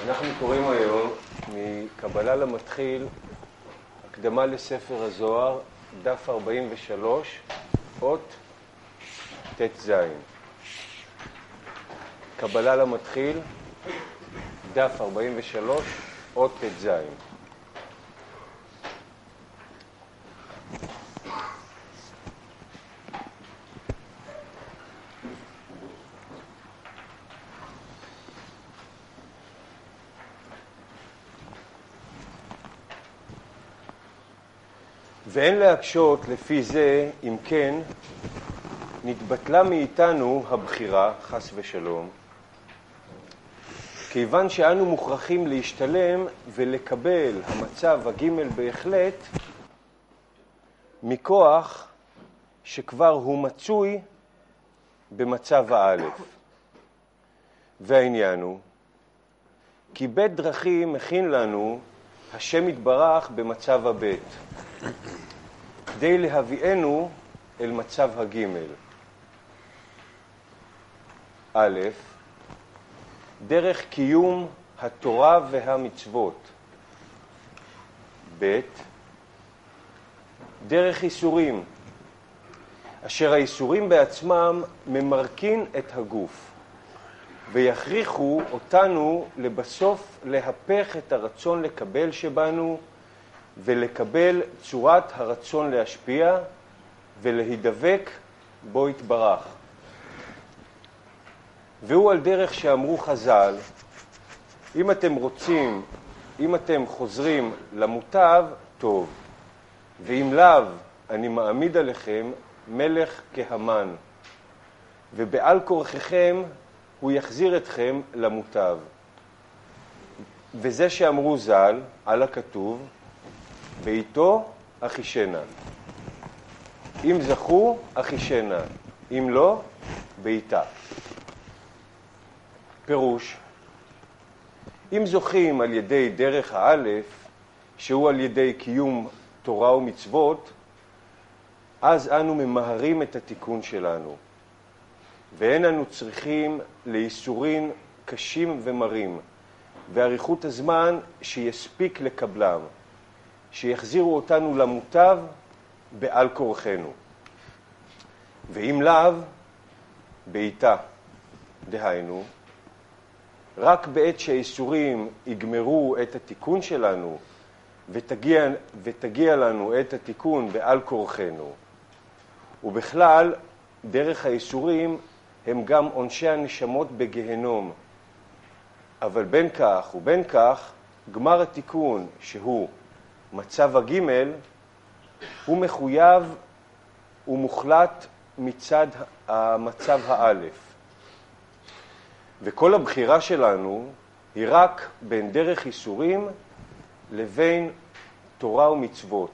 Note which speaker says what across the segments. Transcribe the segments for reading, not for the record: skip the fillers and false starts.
Speaker 1: אנחנו קוראים היום מקבלה למתחיל, הקדמה לספר הזוהר, דף 43, אות ט"ז. קבלה למתחיל, דף 43, אות ט"ז. ואין להקשות לפי זה, אם כן, נתבטלה מאיתנו הבחירה, חס ושלום, כיוון שאנו מוכרחים להשתלם ולקבל המצב הג' בהחלט, מכוח שכבר הוא מצוי במצב האלף. והעניין הוא, כי בית דרכים מכין לנו השם יתברך במצב הבית, כדי להביאנו אל מצב הגימל. א', דרך קיום התורה והמצוות. ב', דרך איסורים, אשר האיסורים בעצמם ממרקין את הגוף, ויכריחו אותנו לבסוף להפך את הרצון לקבל שבנו, ולקבל צורת הרצון להשפיע ולהידבק בו יתברך. והוא על דרך שאמרו חז"ל, אם אתם חוזרים למוטב, טוב, ואם לאו, אני מעמיד עליכם מלך כהמן, ובעל כורחכם הוא יחזיר אתכם למוטב. וזה שאמרו ז"ל על הכתוב, בעיתו אחישנה. אם זכו, אחישנה. אם לא, בעיתה. פירוש, אם זוכים על ידי דרך האלף, שהוא על ידי קיום תורה ומצוות, אז אנו ממהרים את התיקון שלנו. ואין אנו צריכים לאיסורין קשים ומרים, ואריכות הזמן שיספיק לקבלם, שיחזירו אותנו למוטב בעל כורחנו. ואם לאו, בעיתה, דהיינו, רק בעת שהאיסורים יגמרו את התיקון שלנו, ותגיע לנו את התיקון בעל כורחנו. ובכלל, דרך האיסורים הם גם עונשי הנשמות בגהנום. אבל בין כך ובין כך, גמר התיקון שהוא מצב הגימל, הוא מחויב ומוחלט מצד המצב האלף. וכל הבחירה שלנו היא רק בין דרך איסורים לבין תורה ומצוות.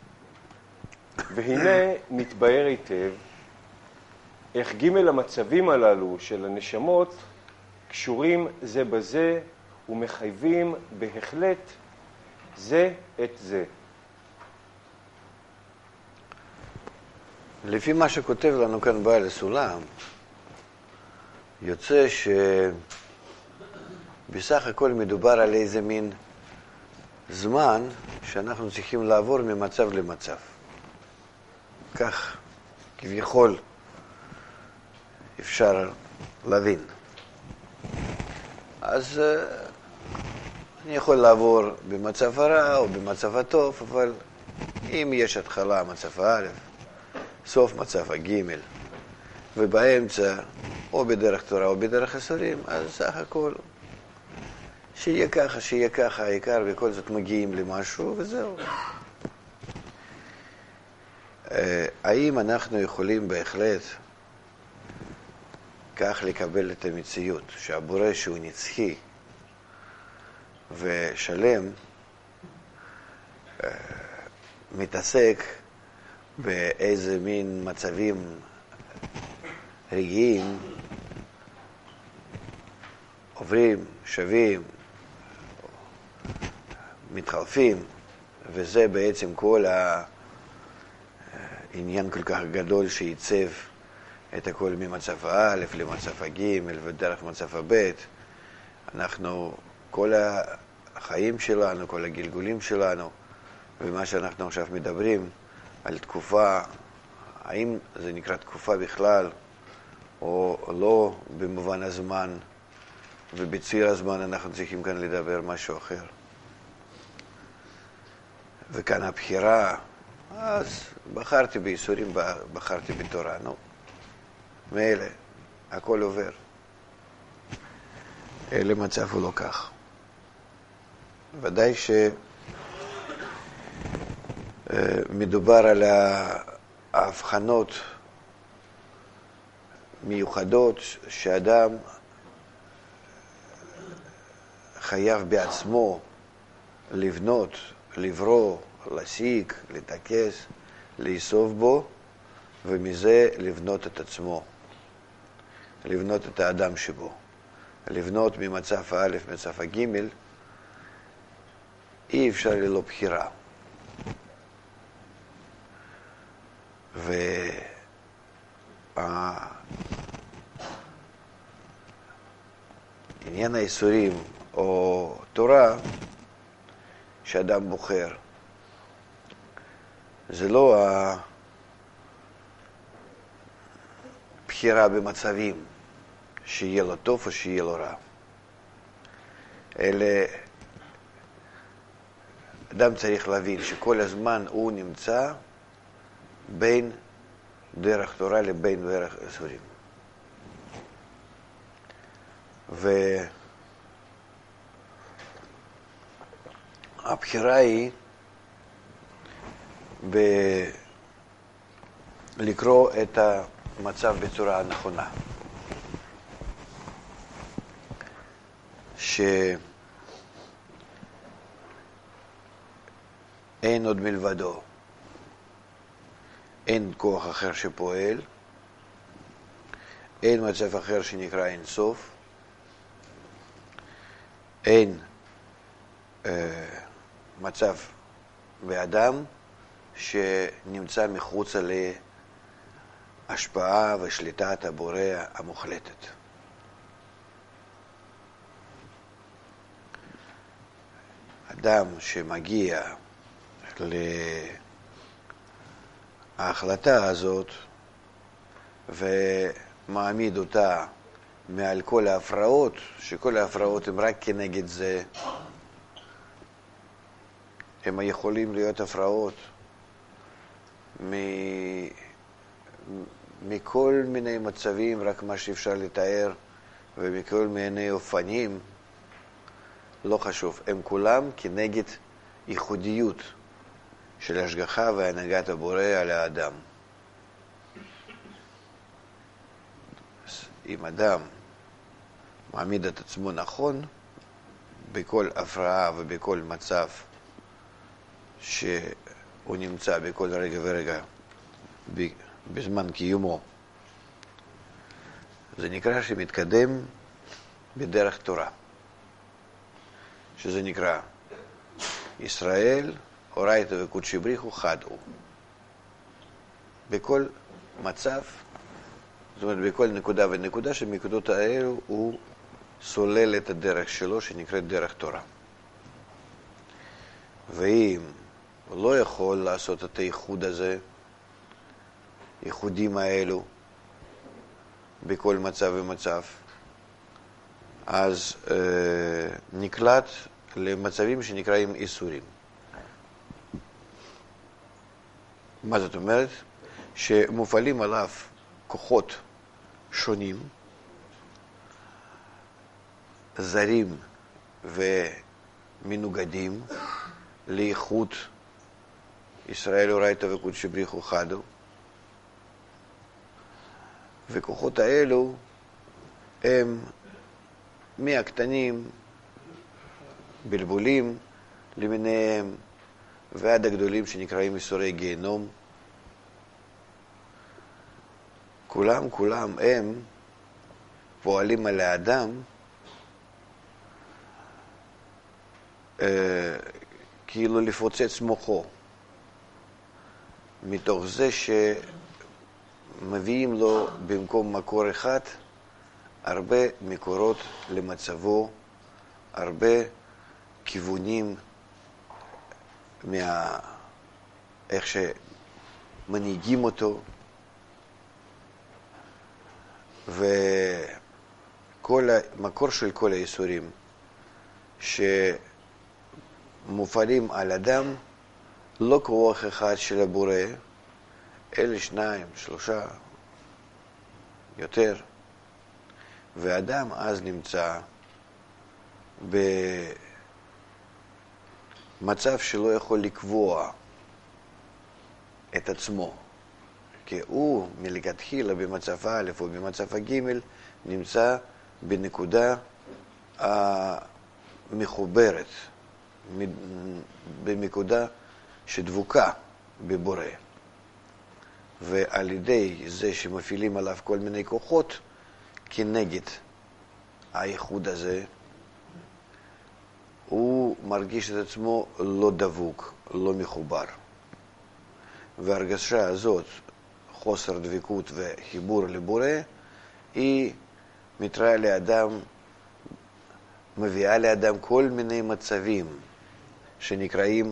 Speaker 1: והנה מתבהר היטב איך ג' המצבים הללו של הנשמות קשורים זה בזה ומחייבים בהחלט זה את זה.
Speaker 2: לפי מה שכותב לנו כאן בעל הסולם, יוצא שבסך הכל מדובר על איזה מין זמן שאנחנו צריכים לעבור ממצב למצב. כך כביכול אפשר להבין. אז אני יכול לעבור במצב הרע או במצב הטוב, אבל אם יש התחלה מצב א', סוף מצב הג' ובאמצע או בדרך תורה או בדרך איסורים, אז סך הכל שיהיה ככה, העיקר בכל זאת מגיעים למשהו וזהו. האם אנחנו יכולים בהחלט כך לקבל את המציאות שהבורא שהוא נצחי ושלם מתעסק באיזה מין מצבים רגעיים, עוברים, שווים, מתחלפים, וזה בעצם כל העניין כל כך גדול שייצב את הכל ממצב א' למצב ג' ודרך מצב ב'. אנחנו כל החיים שלנו, כל הגלגולים שלנו, ומה שאנחנו עכשיו מדברים על תקופה, האם זה נקרא תקופה בכלל, או לא במובן הזמן, ובציר הזמן אנחנו צריכים כאן לדבר משהו אחר. וכאן הבחירה, אז בחרתי בייסורים, בחרתי בתורה, נו, מאלה, הכל עובר. למצב הוא לא כך. ודאי שמדובר על ההבחנות מיוחדות שאדם חייב בעצמו לבנות, לברוא, להשיג, לתקס, לאסוף בו, ומזה לבנות את עצמו, לבנות את האדם שבו. לבנות ממצב א' מצב ג' אי אפשר ללא בחירה. עניין האיסורים או תורה שאדם בוחר, זה לא הבחירה במצבים שיהיה לו טוב או שיהיה לו רע. אלא אדם צריך להבין שכל הזמן הוא נמצא בין דרך תורה לבין דרך איסורים. והבחירה היא לקרוא את המצב בצורה הנכונה. שאין עוד מלבדו, אין כוח אחר שפועל, אין מצב אחר שנקרא אין סוף, אין מצב באדם שנמצא מחוץ להשפעה ושליטת הבורא המוחלטת. אדם שמגיע להחלטה הזאת ומעמיד אותה מעל כל ההפרעות, שכל ההפרעות הן רק כנגד זה, הם יכולים להיות הפרעות מכל מיני מצבים, רק מה שאפשר לתאר, ומכל מיני אופנים, לא חשוב, הם כולם כנגד ייחודיות של השגחה והנהגת הבורא על האדם. אם אדם מעמיד את עצמו נכון, בכל הפרעה ובכל מצב שהוא נמצא בכל רגע ורגע בזמן קיומו, זה נקרא שמתקדם בדרך תורה, שזה נקרא ישראל, אורייתא וקודשי בריחו חד הוא. בכל מצב, זאת אומרת בכל נקודה ונקודה שמנקודות האלו הוא סולל את הדרך שלו שנקראת דרך תורה. ואם הוא לא יכול לעשות את הייחוד הזה, ייחודים האלו בכל מצב ומצב, אז נקלט למצבים שנקראים איסורים. מה זאת אומרת? שמופעלים עליו כוחות שונים, זרים ומנוגדים לייחוד ישראל אורייתא וקודשי בריחו חד הוא, וכוחות האלו הם מהקטנים, בלבולים למיניהם, ועד הגדולים שנקראים איסורי גיהנום. כולם הם פועלים על האדם כאילו לפוצץ מוחו, מתוך זה שמביאים לו במקום מקור אחד הרבה מקורות למצבו הרבה כיוונים איך שמנהיגים אותו, המקור של כל האיסורים שמופעלים על אדם, לא כוח אחד של הבורא, אלא 2, 3, יותר. ואדם אז נמצא במצב שלא יכול לקבוע את עצמו, כי הוא מלכתחילה במצב א' או במצב ג' נמצא בנקודה המחוברת, בנקודה שדבוקה בבורא. ועל ידי זה שמפעילים עליו כל מיני כוחות כנגד הייחוד הזה, הוא מרגיש את עצמו לא דבוק, לא מחובר. וההרגשה הזאת, חוסר דבקות וחיבור לבורא, היא מתראה לאדם, מביאה לאדם כל מיני מצבים שנקראים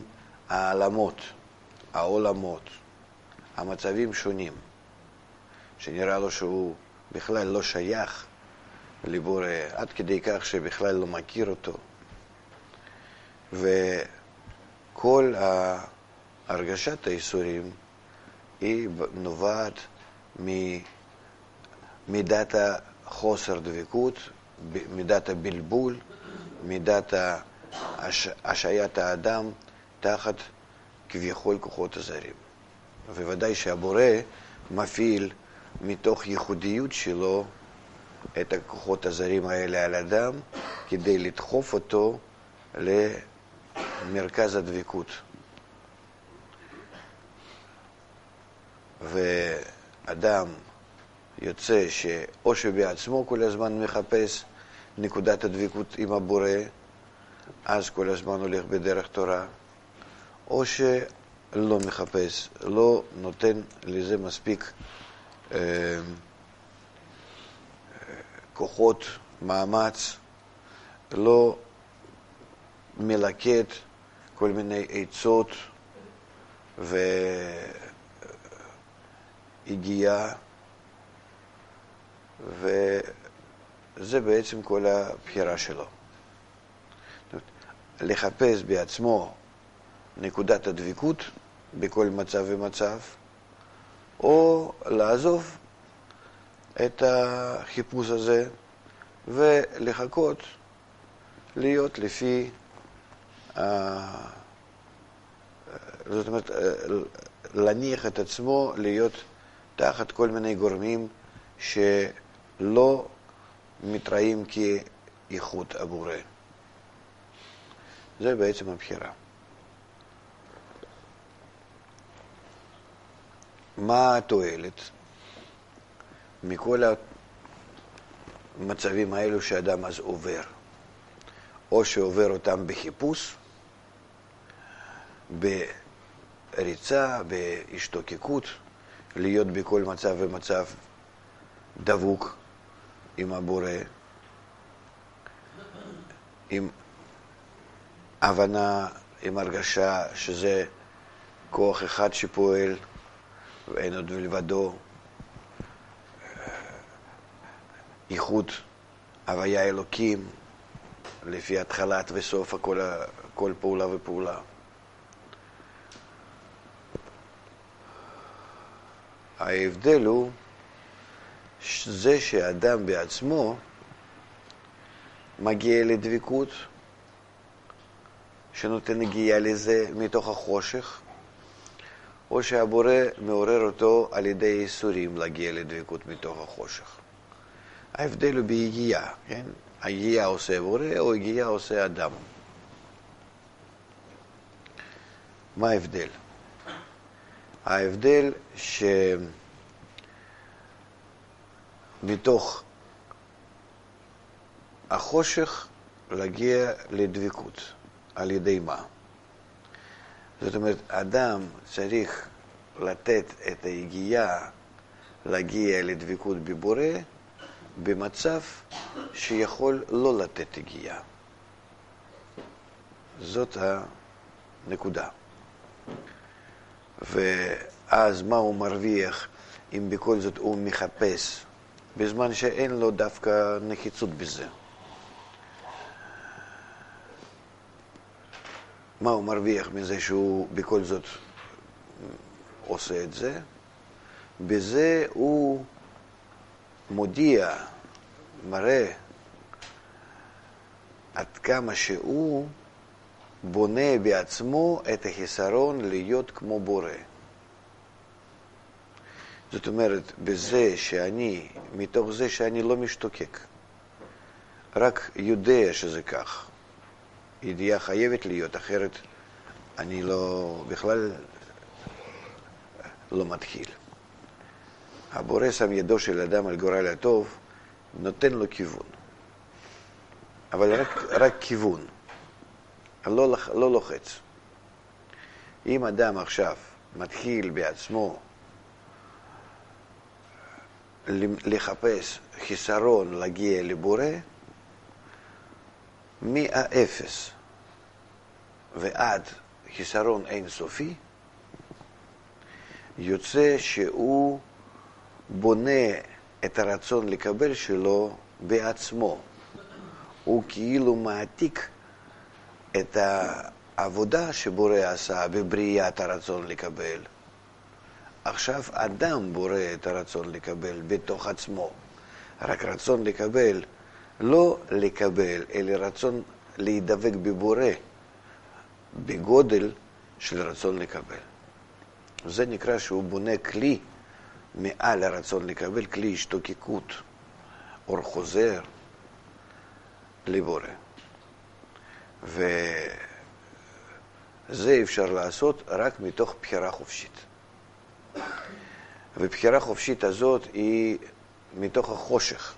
Speaker 2: העולמות, המצבים שונים, שנראה לו שהוא בכלל לא שייך לבורא, עד כדי כך שבכלל לא מכיר אותו. וכל הרגשת האיסורים היא נובעת ממידת החוסר דבקות, מידת הבלבול, מידת השעיית האדם תחת כביכול כוחות הזרים. וודאי שהבורא מפעיל מתוך ייחודיות שלו את הכוחות הזרים האלה על אדם כדי לדחוף אותו למרכז הדבקות. ואדם יוצא שאו שבעצמו כל הזמן מחפש נקודת הדבקות עם הבורא, אז כל הזמן הולך בדרך תורה, או שלא מחפש, לא נותן לזה מספיק כוחות, מאמץ, לא מלקט כל מיני עצות והגיעה, וזה בעצם כל הבחירה שלו. לחפש בעצמו נקודת הדבקות בכל מצב ומצב, או לעזוב את החיפוש הזה ולחכות להיות לפי, זאת אומרת, להניח את עצמו להיות תחת כל מיני גורמים שלא מתראים כייחוד הבורא. זה בעצם הבחירה. מה התועלת מכל המצבים האלו שאדם אז עובר? או שעובר אותם בחיפוש, בריצה, בהשתוקקות, להיות בכל מצב ומצב דבוק עם הבורא, עם הבנה, עם הרגשה שזה כוח אחד שפועל ואין עוד מלבדו, ייחוד, הוויה אלוקים, לפי התחלת וסוף כל פעולה ופעולה. ההבדל הוא זה שהאדם בעצמו מגיע לדבקות, שנותן נגיעה לזה מתוך החושך, או שהבורא מעורר אותו על ידי איסורים להגיע לדבקות מתוך החושך. ההבדל הוא בהגיעה, כן? הגיעה עושה בורא או הגיעה עושה אדם. מה ההבדל? ההבדל שמתוך החושך להגיע לדבקות. על ידי מה? זאת אומרת, אדם צריך לתת את ההגיעה להגיע לדבקות בבורא במצב שיכול לא לתת הגיעה. זאת הנקודה. ואז מה הוא מרוויח אם בכל זאת הוא מחפש, בזמן שאין לו דווקא נחיצות בזה? מה הוא מרוויח מזה שהוא בכל זאת עושה את זה? בזה הוא מודיע, מראה עד כמה שהוא בונה בעצמו את החיסרון להיות כמו בורא. זאת אומרת, בזה שאני, מתוך זה שאני לא משתוקק, רק יודע שזה כך. ידיעה חייבת להיות, אחרת אני בכלל לא מתחיל. הבורא שם ידו של אדם על גורל הטוב, נותן לו כיוון. אבל רק כיוון, לא לוחץ. אם אדם עכשיו מתחיל בעצמו לחפש חיסרון להגיע לבורא, מהאפס ועד חיסרון אינסופי, יוצא שהוא בונה את הרצון לקבל שלו בעצמו. הוא כאילו מעתיק את העבודה שבורא עשה בבריאת הרצון לקבל. עכשיו אדם בורא את הרצון לקבל בתוך עצמו. רק רצון לקבל, לא לקבל, אלא רצון להידבק בבורא, בגודל של רצון לקבל. זה נקרא שהוא בונה כלי מעל הרצון לקבל, כלי השתוקקות, אור חוזר לבורא. וזה אפשר לעשות רק מתוך בחירה חופשית. ובחירה חופשית הזאת היא מתוך החושך,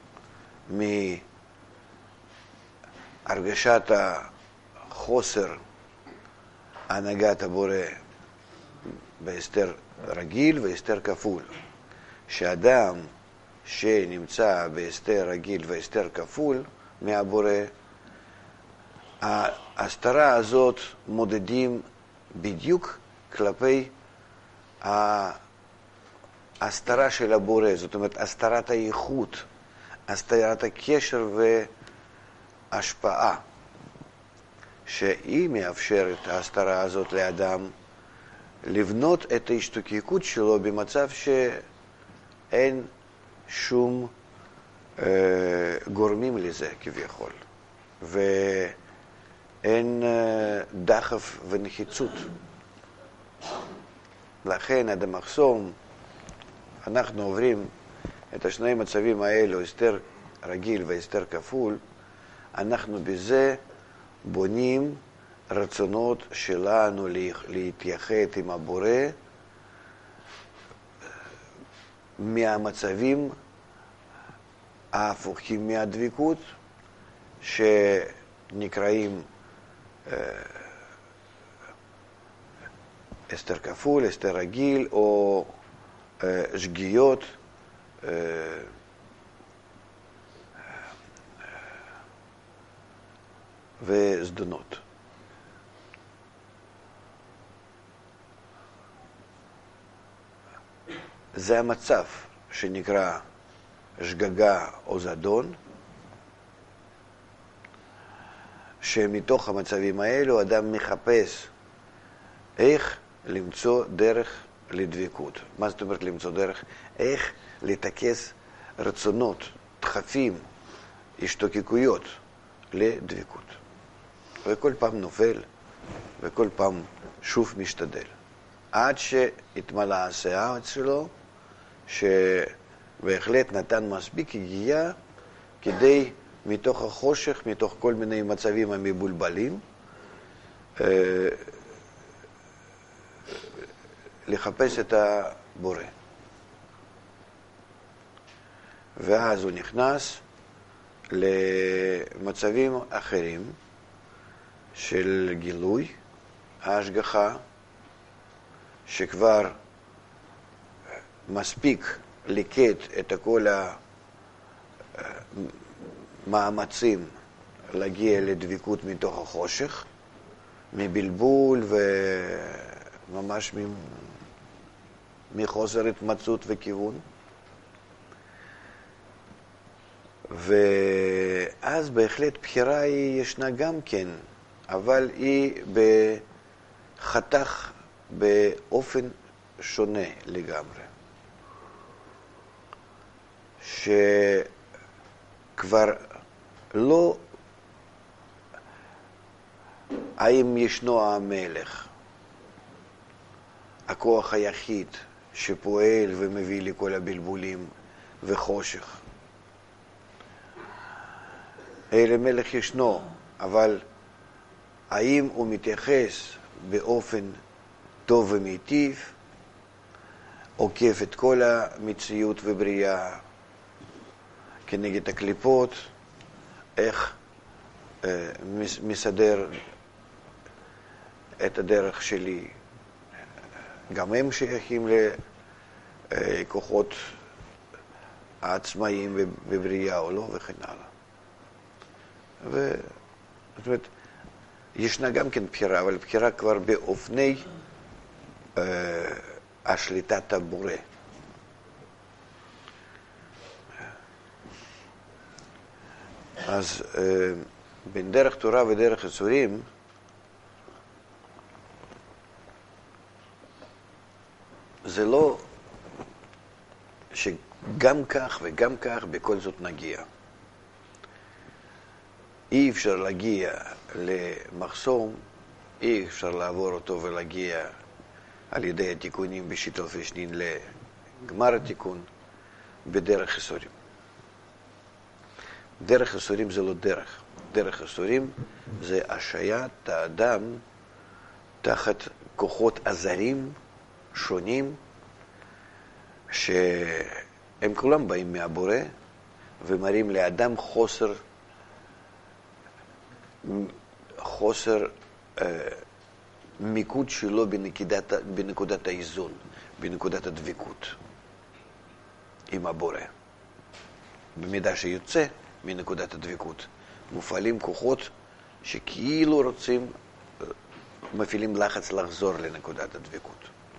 Speaker 2: מהרגשת החוסר הנהגת הבורא בהסתר רגיל והסתר כפול. שאדם שנמצא בהסתר רגיל והסתר כפול מהבורא, ההסתרה הזאת מודדים בדיוק כלפי ההסתרה של הבורא, זאת אומרת הסתרת האיכות, הסתרת הקשר והשפעה, שהיא מאפשרת ההסתרה הזאת לאדם לבנות את ההשתוקקות שלו במצב שאין שום גורמים לזה כביכול, ואין דחף ונחיצות. לכן עד המחסום אנחנו עוברים את השני מצבים האלו, הסתר רגיל והסתר כפול, אנחנו בזה בונים רצונות שלנו להתייחד עם הבורא מהמצבים ההפוכים מהדבקות, שנקראים הסתר כפול, הסתר רגיל, או שגיאות, וזדונות. זה המצב שנקרא שגגה או זדון, שמתוך המצבים האלו אדם מחפש איך למצוא דרך לדבקות. מה זאת אומרת למצוא דרך? איך לתקס רצונות, דחפים, השתוקקויות לדבקות. וכל פעם נופל, וכל פעם שוב משתדל. עד שהתמלא השיער שלו, שבהחלט נתן מספיק הגיעה כדי מתוך החושך, מתוך כל מיני מצבים המבולבלים, לחפש את הבורא. ואז הוא נכנס למצבים אחרים של גילוי ההשגחה, שכבר מספיק לקט את כל המאמצים להגיע לדבקות מתוך החושך, מבלבול וממש מחוסר התמצאות וכיוון. ואז בהחלט בחירה היא ישנה גם כן, אבל היא בחתך באופן שונה לגמרי. שכבר לא האם ישנו המלך, הכוח היחיד שפועל ומביא לכל הבלבולים וחושך. אלה מלך ישנו, אבל האם הוא מתייחס באופן טוב ומיטיב, עוקף את כל המציאות ובריאה כנגד הקליפות, איך מסדר את הדרך שלי. גם הם שייכים לכוחות העצמאיים בבריאה או לא, וכן הלאה. זאת אומרת, ישנה גם כן בחירה, אבל בחירה כבר באופני השליטת הבורא. אז בין דרך תורה ודרך ייסורים, זה לא שגם כך וגם כך בכל זאת נגיע. אי אפשר להגיע למחסום, אי אפשר לעבור אותו ולהגיע על ידי התיקונים בשיטות ושנין לגמר התיקון בדרך ייסורים. דרך ייסורים זה לא דרך. דרך ייסורים זה השעיית האדם תחת כוחות עזרים שונים, שהם כולם באים מהבורא ומראים לאדם חוסר מיקוד שלו בנקודת האיזון, בנקודת הדבקות עם הבורא. במידה שיוצא מנקודת הדבקות, מופעלים כוחות שכאילו רוצים, מפעילים לחץ לחזור לנקודת הדבקות.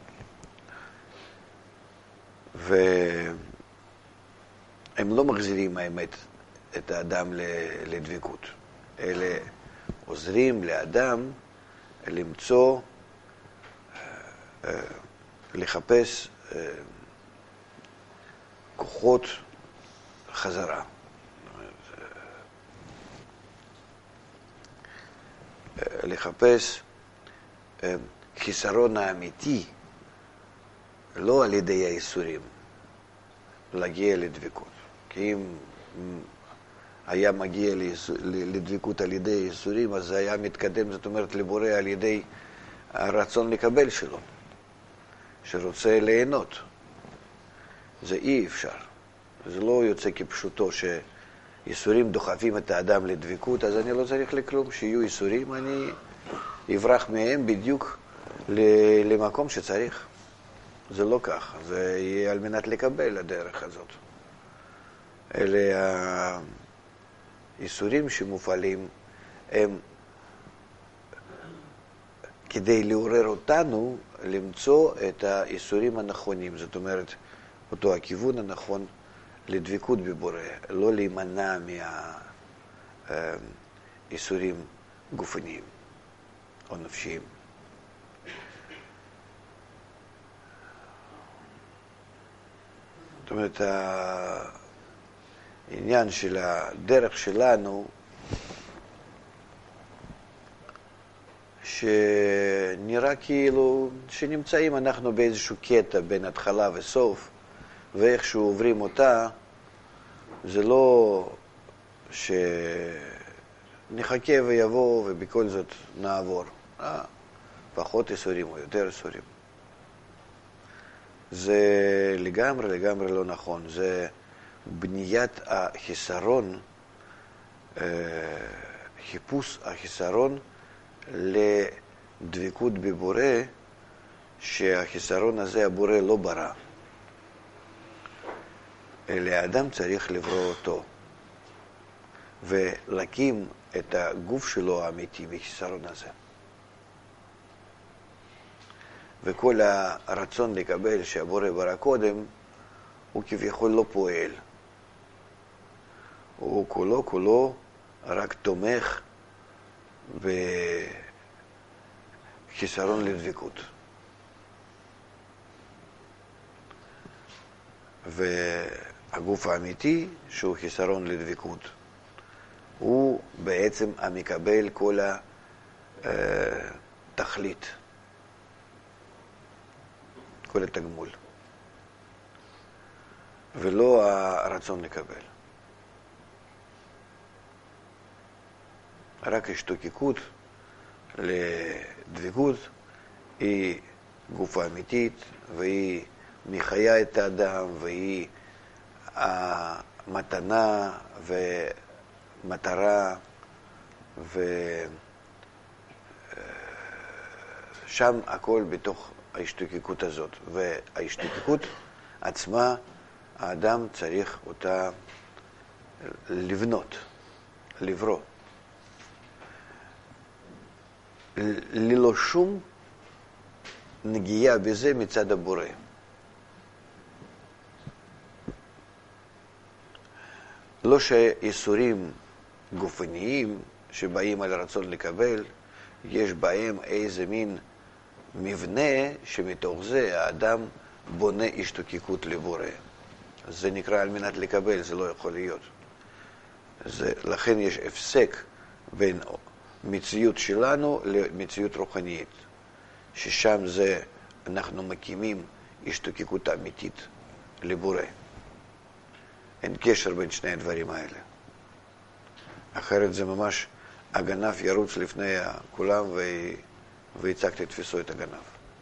Speaker 2: והם לא מחזירים האמת את האדם לדבקות. אלה עוזרים לאדם למצוא, לחפש כוחות חזרה. לחפש חיסרון האמיתי, לא על ידי האיסורים, להגיע לדבקות. כי אם היה מגיע לדבקות על ידי איסורים, אז זה היה מתקדם, זאת אומרת, לבורא על ידי הרצון לקבל שלו, שרוצה ליהנות. זה אי אפשר. זה לא יוצא כפשוטו שאיסורים דוחפים את האדם לדבקות, אז אני לא צריך לכלום. שיהיו איסורים, אני אברח מהם בדיוק למקום שצריך. זה לא כך. זה יהיה על מנת לקבל הדרך הזאת. אלה האיסורים שמופעלים הם כדי לעורר אותנו למצוא את האיסורים הנכונים. זאת אומרת, אותו הכיוון הנכון לדבקות בבורא, לא להימנע מהאיסורים גופניים או נפשיים. זאת אומרת, העניין של הדרך שלנו, שנראה כאילו שנמצאים אנחנו באיזשהו קטע בין התחלה וסוף, ואיכשהו עוברים אותה, זה לא שנחכה ויבוא ובכל זאת נעבור. פחות איסורים או יותר איסורים. זה לגמרי לא נכון. זה בניית החיסרון, חיפוש החיסרון לדבקות בבורא, שהחיסרון הזה הבורא לא ברא. אלא האדם צריך לברוא אותו ולהקים את הגוף שלו האמיתי בחיסרון הזה. וכל הרצון לקבל שהבורא ברא קודם, הוא כביכול לא פועל. הוא כולו רק תומך בחיסרון לדבקות. והגוף האמיתי, שהוא חיסרון לדבקות, הוא בעצם המקבל כל התכלית, כל התגמול, ולא הרצון לקבל. רק השתוקקות לדבקות היא גוף האמיתית, והיא מחיה את האדם, והיא המתנה ומטרה, ושם הכל בתוך ההשתוקקות הזאת. וההשתוקקות עצמה, האדם צריך אותה לבנות, לברוא. ללא שום נגיעה בזה מצד הבורא. לא שאיסורים גופניים שבאים על רצון לקבל, יש בהם איזה מין מבנה שמתוך זה האדם בונה השתוקקות לבורא. זה נקרא על מנת לקבל, זה לא יכול להיות. לכן יש הפסק בין מציאות שלנו למציאות רוחנית, ששם זה אנחנו מקימים השתוקקות אמיתית לבורא. אין קשר בין שני הדברים האלה. אחרת זה ממש הגנב ירוץ לפני כולם ויצק לתפיסו את הגנב.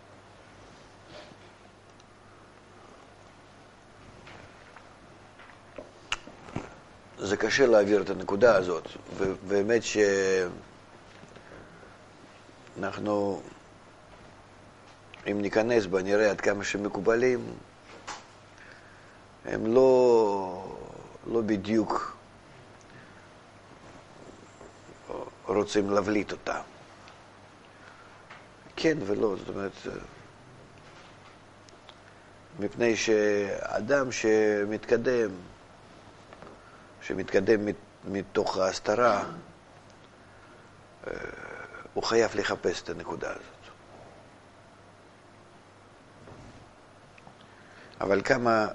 Speaker 2: זה קשה להעביר את הנקודה הזאת, ובאמת שאנחנו, אם ניכנס בה, נראה עד כמה שמקובלים, הם לא בדיוק רוצים להבליט אותה. כן ולא, זאת אומרת, מפני שאדם שמתקדם מתוך ההסתרה, הוא חייב לחפש את הנקודה הזאת. אבל כמה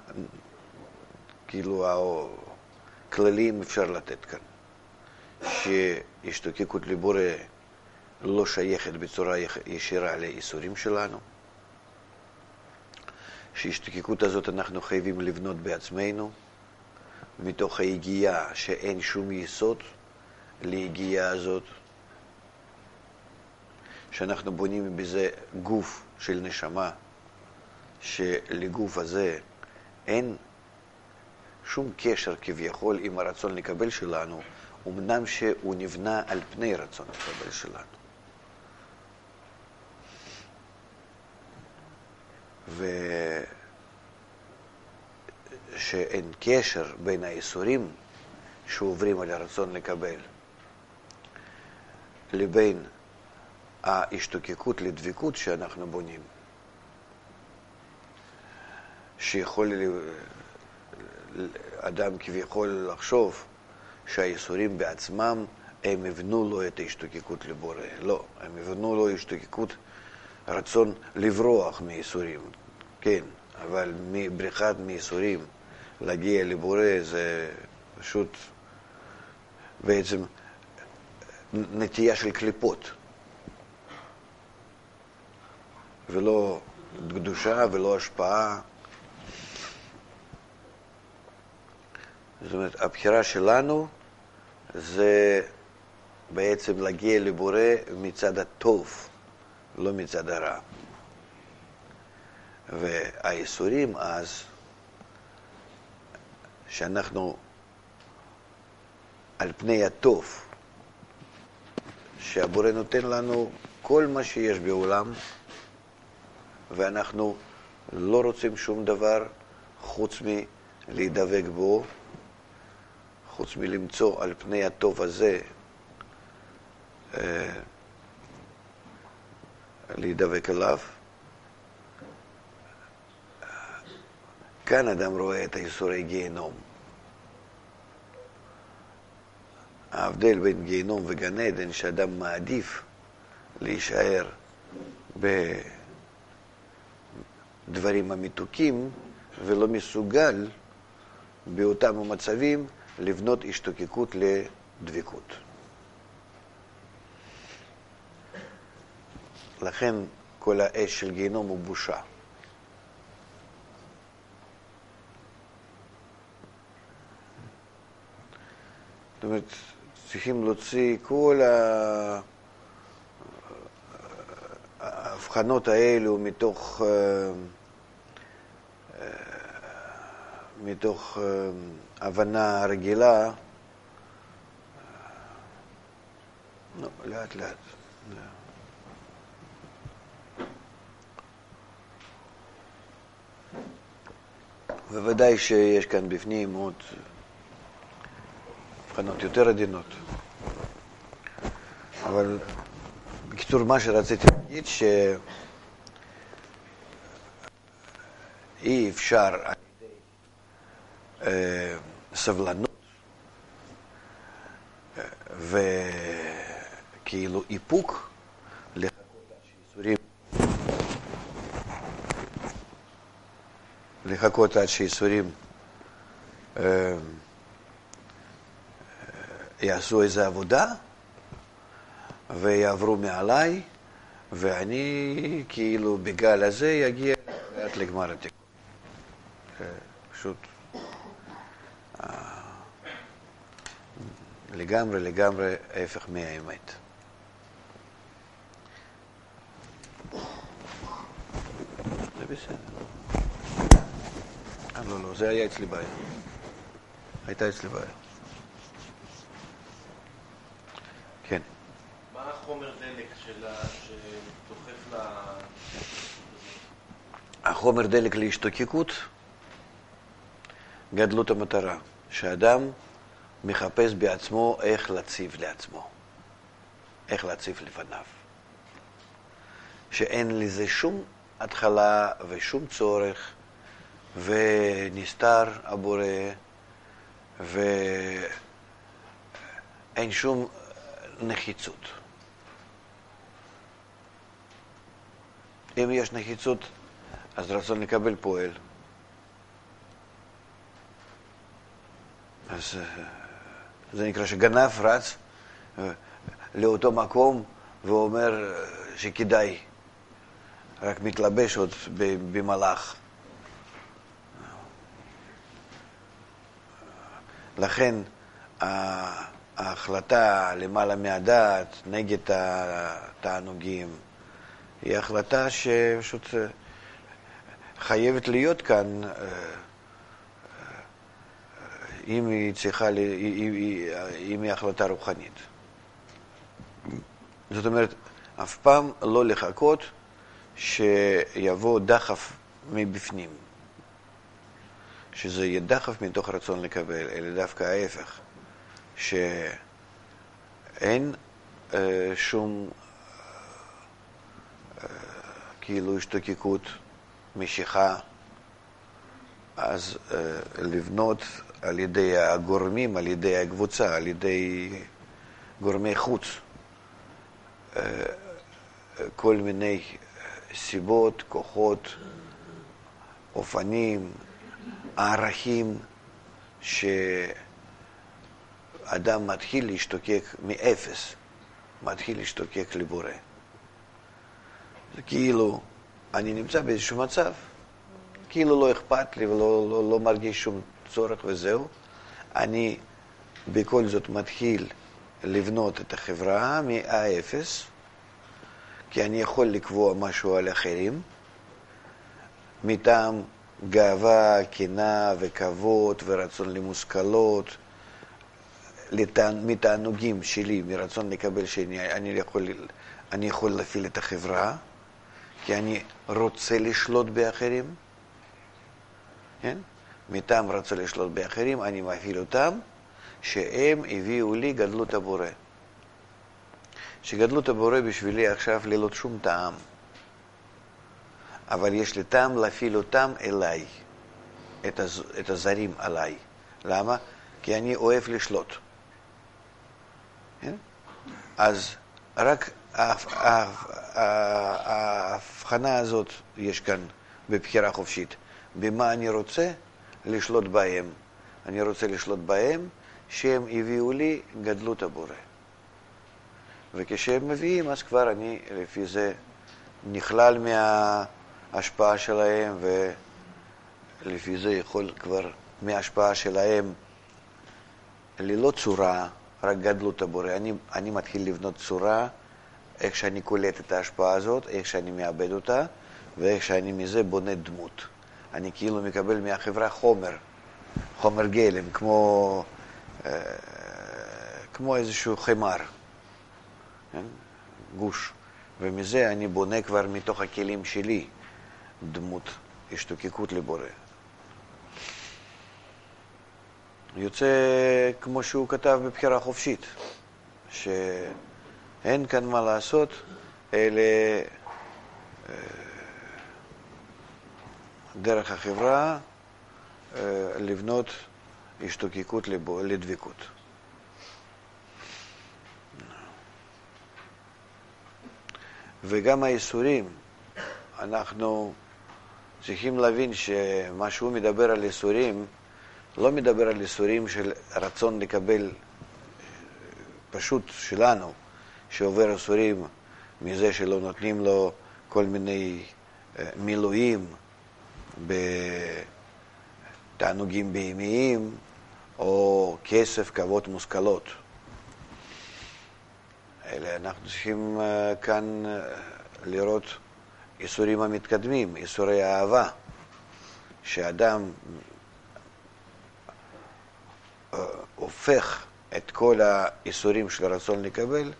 Speaker 2: כללים אפשר לתת כאן? שהשתוקקות לבורא לא שייכת בצורה ישירה לאיסורים שלנו, שהשתוקקות הזאת אנחנו חייבים לבנות בעצמנו, מתוך היגיעה שאין שום יסוד ליגיעה הזאת, שאנחנו בונים בזה גוף של נשמה, שלגוף הזה אין שום קשר כביכול עם הרצון לקבל שלנו, אמנם שהוא נבנה על פני רצון לקבל שלנו. ושאין קשר בין האיסורים שעוברים על הרצון לקבל לבין ההשתוקקות לדבקות שאנחנו בונים, שיכול אדם כביכול לחשוב שהאיסורים בעצמם הם הבנו לו את ההשתוקקות לבורא. לא, הם הבנו לו השתוקקות, רצון לברוח מאיסורים, כן, אבל מבריחת מאיסורים להגיע לבורא זה פשוט בעצם נטייה של קליפות, ולא קדושה ולא השפעה. זאת אומרת, הבחירה שלנו זה בעצם להגיע לבורא מצד הטוב, לא מצד הרע. והאיסורים אז, שאנחנו על פני הטוב, שהבורא נותן לנו כל מה שיש בעולם, ואנחנו לא רוצים שום דבר חוץ מלהידבק בו, חוץ מלמצוא על פני הטוב הזה, להידבק עליו, כאן אדם רואה את הייסורי גיהנום. ההבדל בין גיהנום וגן עדן, שאדם מעדיף להישאר בדברים המתוקים, ולא מסוגל באותם המצבים לבנות השתוקקות לדבקות. לכן כל האש של גיהנום הוא בושה. זאת אומרת, צריכים להוציא כל ההבחנות האלו מתוך הבנה רגילה. לאט לאט. בוודאי שיש כאן בפנים עוד הבחנות יותר עדינות. אבל בקיצור, מה שרציתי להגיד, שאי אפשר על ידי סבלנות וכאילו איפוק לחכות עד שייסורים יעשו איזו עבודה ויעברו מעליי, ואני כאילו בגל הזה יגיע לאט לגמר התיקון. פשוט לגמרי ההפך מהאמת. זה בסדר. לא, זה היה אצלי בעיה. הייתה אצלי בעיה. כן.
Speaker 3: מה החומר דלק שדוחף
Speaker 2: החומר דלק להשתוקקות? גדלות המטרה. שאדם מחפש בעצמו איך להציב לעצמו. איך להציב לפניו. שאין לזה שום התחלה ושום צורך, ונסתר הבורא, ואין שום נחיצות. אם יש נחיצות, אז רצון לקבל פועל. אז זה נקרא שגנב רץ לאותו מקום ואומר שכדאי, רק מתלבש עוד במלאך. לכן ההחלטה למעלה מהדעת נגד התענוגים היא החלטה שפשוט חייבת להיות כאן, אם היא צריכה, אם היא החלטה רוחנית. זאת אומרת, אף פעם לא לחכות שיבוא דחף מבפנים, שזה יהיה דחף מתוך רצון לקבל, אלא דווקא ההפך, שאין שום כאילו השתוקקות, משיכה, אז לבנות על ידי הגורמים, על ידי הקבוצה, על ידי גורמי חוץ, כל מיני סיבות, כוחות, אופנים, ערכים, שאדם מתחיל להשתוקק מאפס, מתחיל להשתוקק לבורא. זה כאילו, אני נמצא באיזשהו מצב, כאילו לא אכפת לי ולא מרגיש שום צורך וזהו. אני בכל זאת מתחיל לבנות את החברה מהאפס, כי אני יכול לקבוע משהו על אחרים, מטעם גאווה, קנאה וכבוד ורצון למושכלות, מתענוגים שלי, מרצון לקבל אני יכול להפעיל את החברה, כי אני רוצה לשלוט באחרים, כן? מטעם רצון לשלוט באחרים, אני מפעיל אותם, שהם הביאו לי גדלות הבורא. שגדלות הבורא בשבילי עכשיו ללא שום טעם, אבל יש לי טעם להפעיל אותם אליי. את הזרים עליי. למה? כי אני אוהב לשלוט. אז רק ההבחנה הזאת יש כאן בבחירה חופשית. במה אני רוצה לשלוט בהם? אני רוצה לשלוט בהם שהם הביאו לי גדלות הבורא. וכשהם מביאים, אז כבר אני לפי זה נכלל מההשפעה שלהם, ולפי זה יכול כבר מההשפעה שלהם ללא צורה, רק גדלות הבורא. אני מתחיל לבנות צורה, איך שאני קולט את ההשפעה הזאת, איך שאני מאבד אותה, ואיך שאני מזה בונה דמות. אני כאילו מקבל מהחברה חומר גלם, כמו איזשהו חמר, גוש. ומזה אני בונה כבר מתוך הכלים שלי דמות, השתוקקות לבורא. יוצא כמו שהוא כתב בבחירה חופשית, שאין כאן מה לעשות, אלא דרך החברה לבנות השתוקקות לדבקות. וגם האיסורים, אנחנו צריכים להבין שמה שהוא מדבר על איסורים, לא מדבר על איסורים של רצון לקבל פשוט שלנו, שעובר איסורים מזה שלא נותנים לו כל מיני מילואים בתענוגים בהמיים, או כסף, כבוד, מושכלות. אלא אנחנו צריכים כאן לראות איסורים המתקדמים, איסורי האהבה, שאדם הופך את כל האיסורים של הרצון לקבל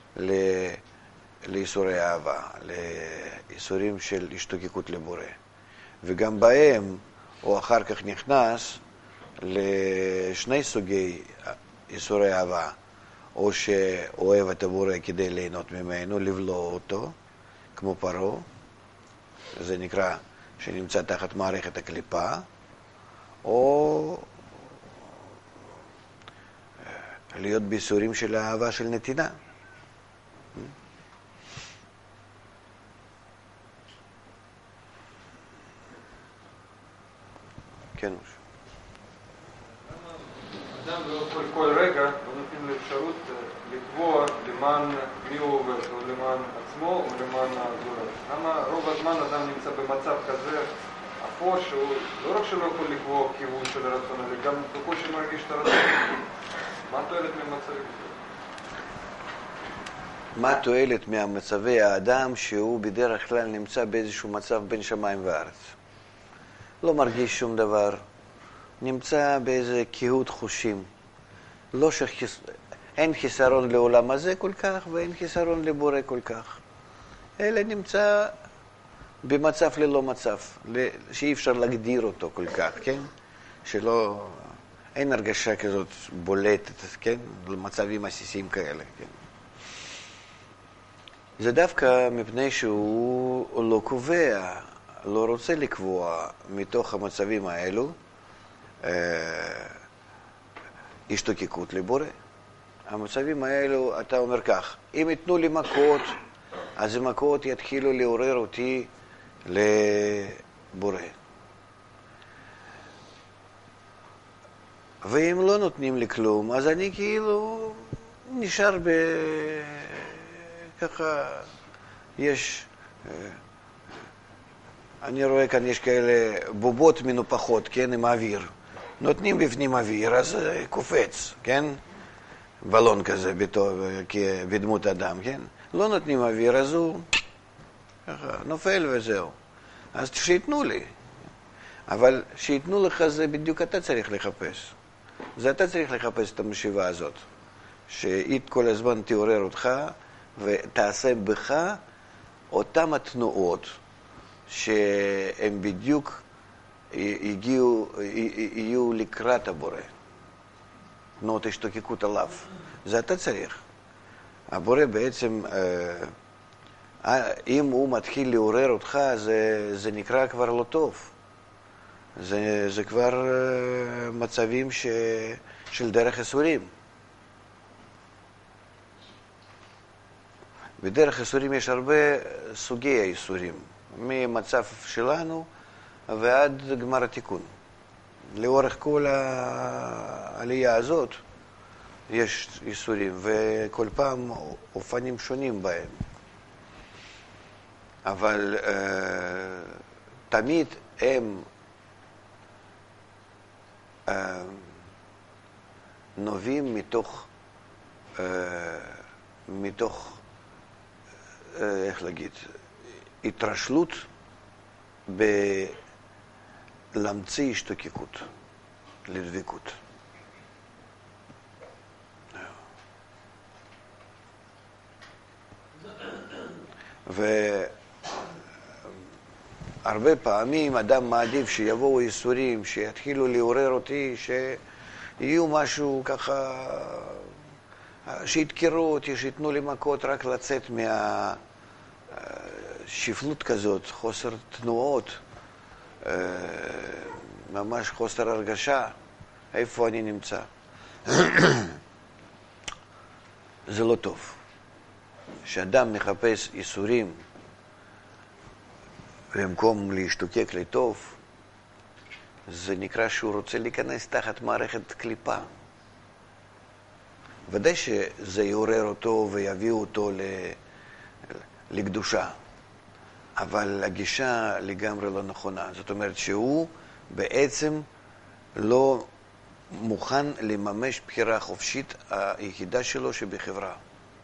Speaker 2: לאיסורי אהבה, לאיסורים של השתוקקות לבורא. וגם בהם הוא אחר כך נכנס לשני סוגי איסורי אהבה, או שאוהב את הבורא כדי ליהנות ממנו, לבלוע אותו, כמו פרעה, זה נקרא שנמצא תחת מערכת הקליפה, או להיות בייסורים של האהבה של נתינה. כן.
Speaker 4: אדם לא יכול כל רגע, לא נותנים לאפשרות לקבוע למען מי הוא עובד, או למען עצמו, או למען הזולת. למה רוב הזמן אדם נמצא במצב כזה אפור, שהוא לא רק שלא יכול לקבוע כיוון של הרצון, אלא גם בקושי מרגיש את הרצון. מה התועלת ממצבים?
Speaker 2: מה התועלת מהמצבי האדם שהוא בדרך כלל נמצא באיזשהו מצב בין שמיים וארץ? לא מרגיש שום דבר, נמצא באיזה קהות חושים. אין חיסרון לעולם הזה כל כך, ואין חיסרון לבורא כל כך. אלא נמצא במצב ללא מצב, שאי אפשר להגדיר אותו כל כך, כן? שלא, אין הרגשה כזאת בולטת, כן? למצבים עסיסיים כאלה, כן? זה דווקא מפני שהוא לא קובע, לא רוצה לקבוע מתוך המצבים האלו השתוקקות לבורא. המצבים האלו, אתה אומר כך, אם יתנו לי מכות, אז המכות יתחילו לעורר אותי לבורא. ואם לא נותנים לי כלום, אז אני כאילו נשאר ככה, יש, אני רואה כאן יש כאלה בובות מנופחות, כן, עם האוויר. נותנים בפנים אוויר, אז קופץ, כן? בלון כזה בדמות אדם, כן? לא נותנים אוויר, אז הוא ככה, נופל וזהו. אז שיתנו לי. אבל שיתנו לך זה בדיוק אתה צריך לחפש. זה אתה צריך לחפש את המשיבה הזאת. שהיא כל הזמן תעורר אותך ותעשה בך אותם התנועות שהם בדיוק יהיו לקראת הבורא. תנועות השתוקקות עליו. זה אתה צריך. הבורא בעצם, אם הוא מתחיל לעורר אותך, זה נקרא כבר לא טוב. זה כבר מצבים של דרך ייסורים. בדרך ייסורים יש הרבה סוגי ייסורים, ממצב שלנו ועד גמר התיקון. לאורך כל העלייה הזאת יש ייסורים, וכל פעם אופנים שונים בהם. אבל תמיד הם נובעים מתוך איך להגיד, התרשלות בלהמציא השתוקקות, לדבקות. והרבה פעמים אדם מעדיף שיבואו ייסורים, שיתחילו לעורר אותי, שיהיו משהו ככה, שיתקרו אותי, שיתנו לי מכות רק לצאת מהשפלות כזאת, חוסר תנועות, ממש חוסר הרגשה, איפה אני נמצא. זה לא טוב. כשאדם מחפש ייסורים במקום להשתוקק לטוב, זה נקרא שהוא רוצה להיכנס תחת מערכת קליפה. ודאי שזה יעורר אותו ויביא אותו לקדושה, אבל הגישה לגמרי לא נכונה. זאת אומרת שהוא בעצם לא מוכן לממש בחירה חופשית היחידה שלו שבחברה.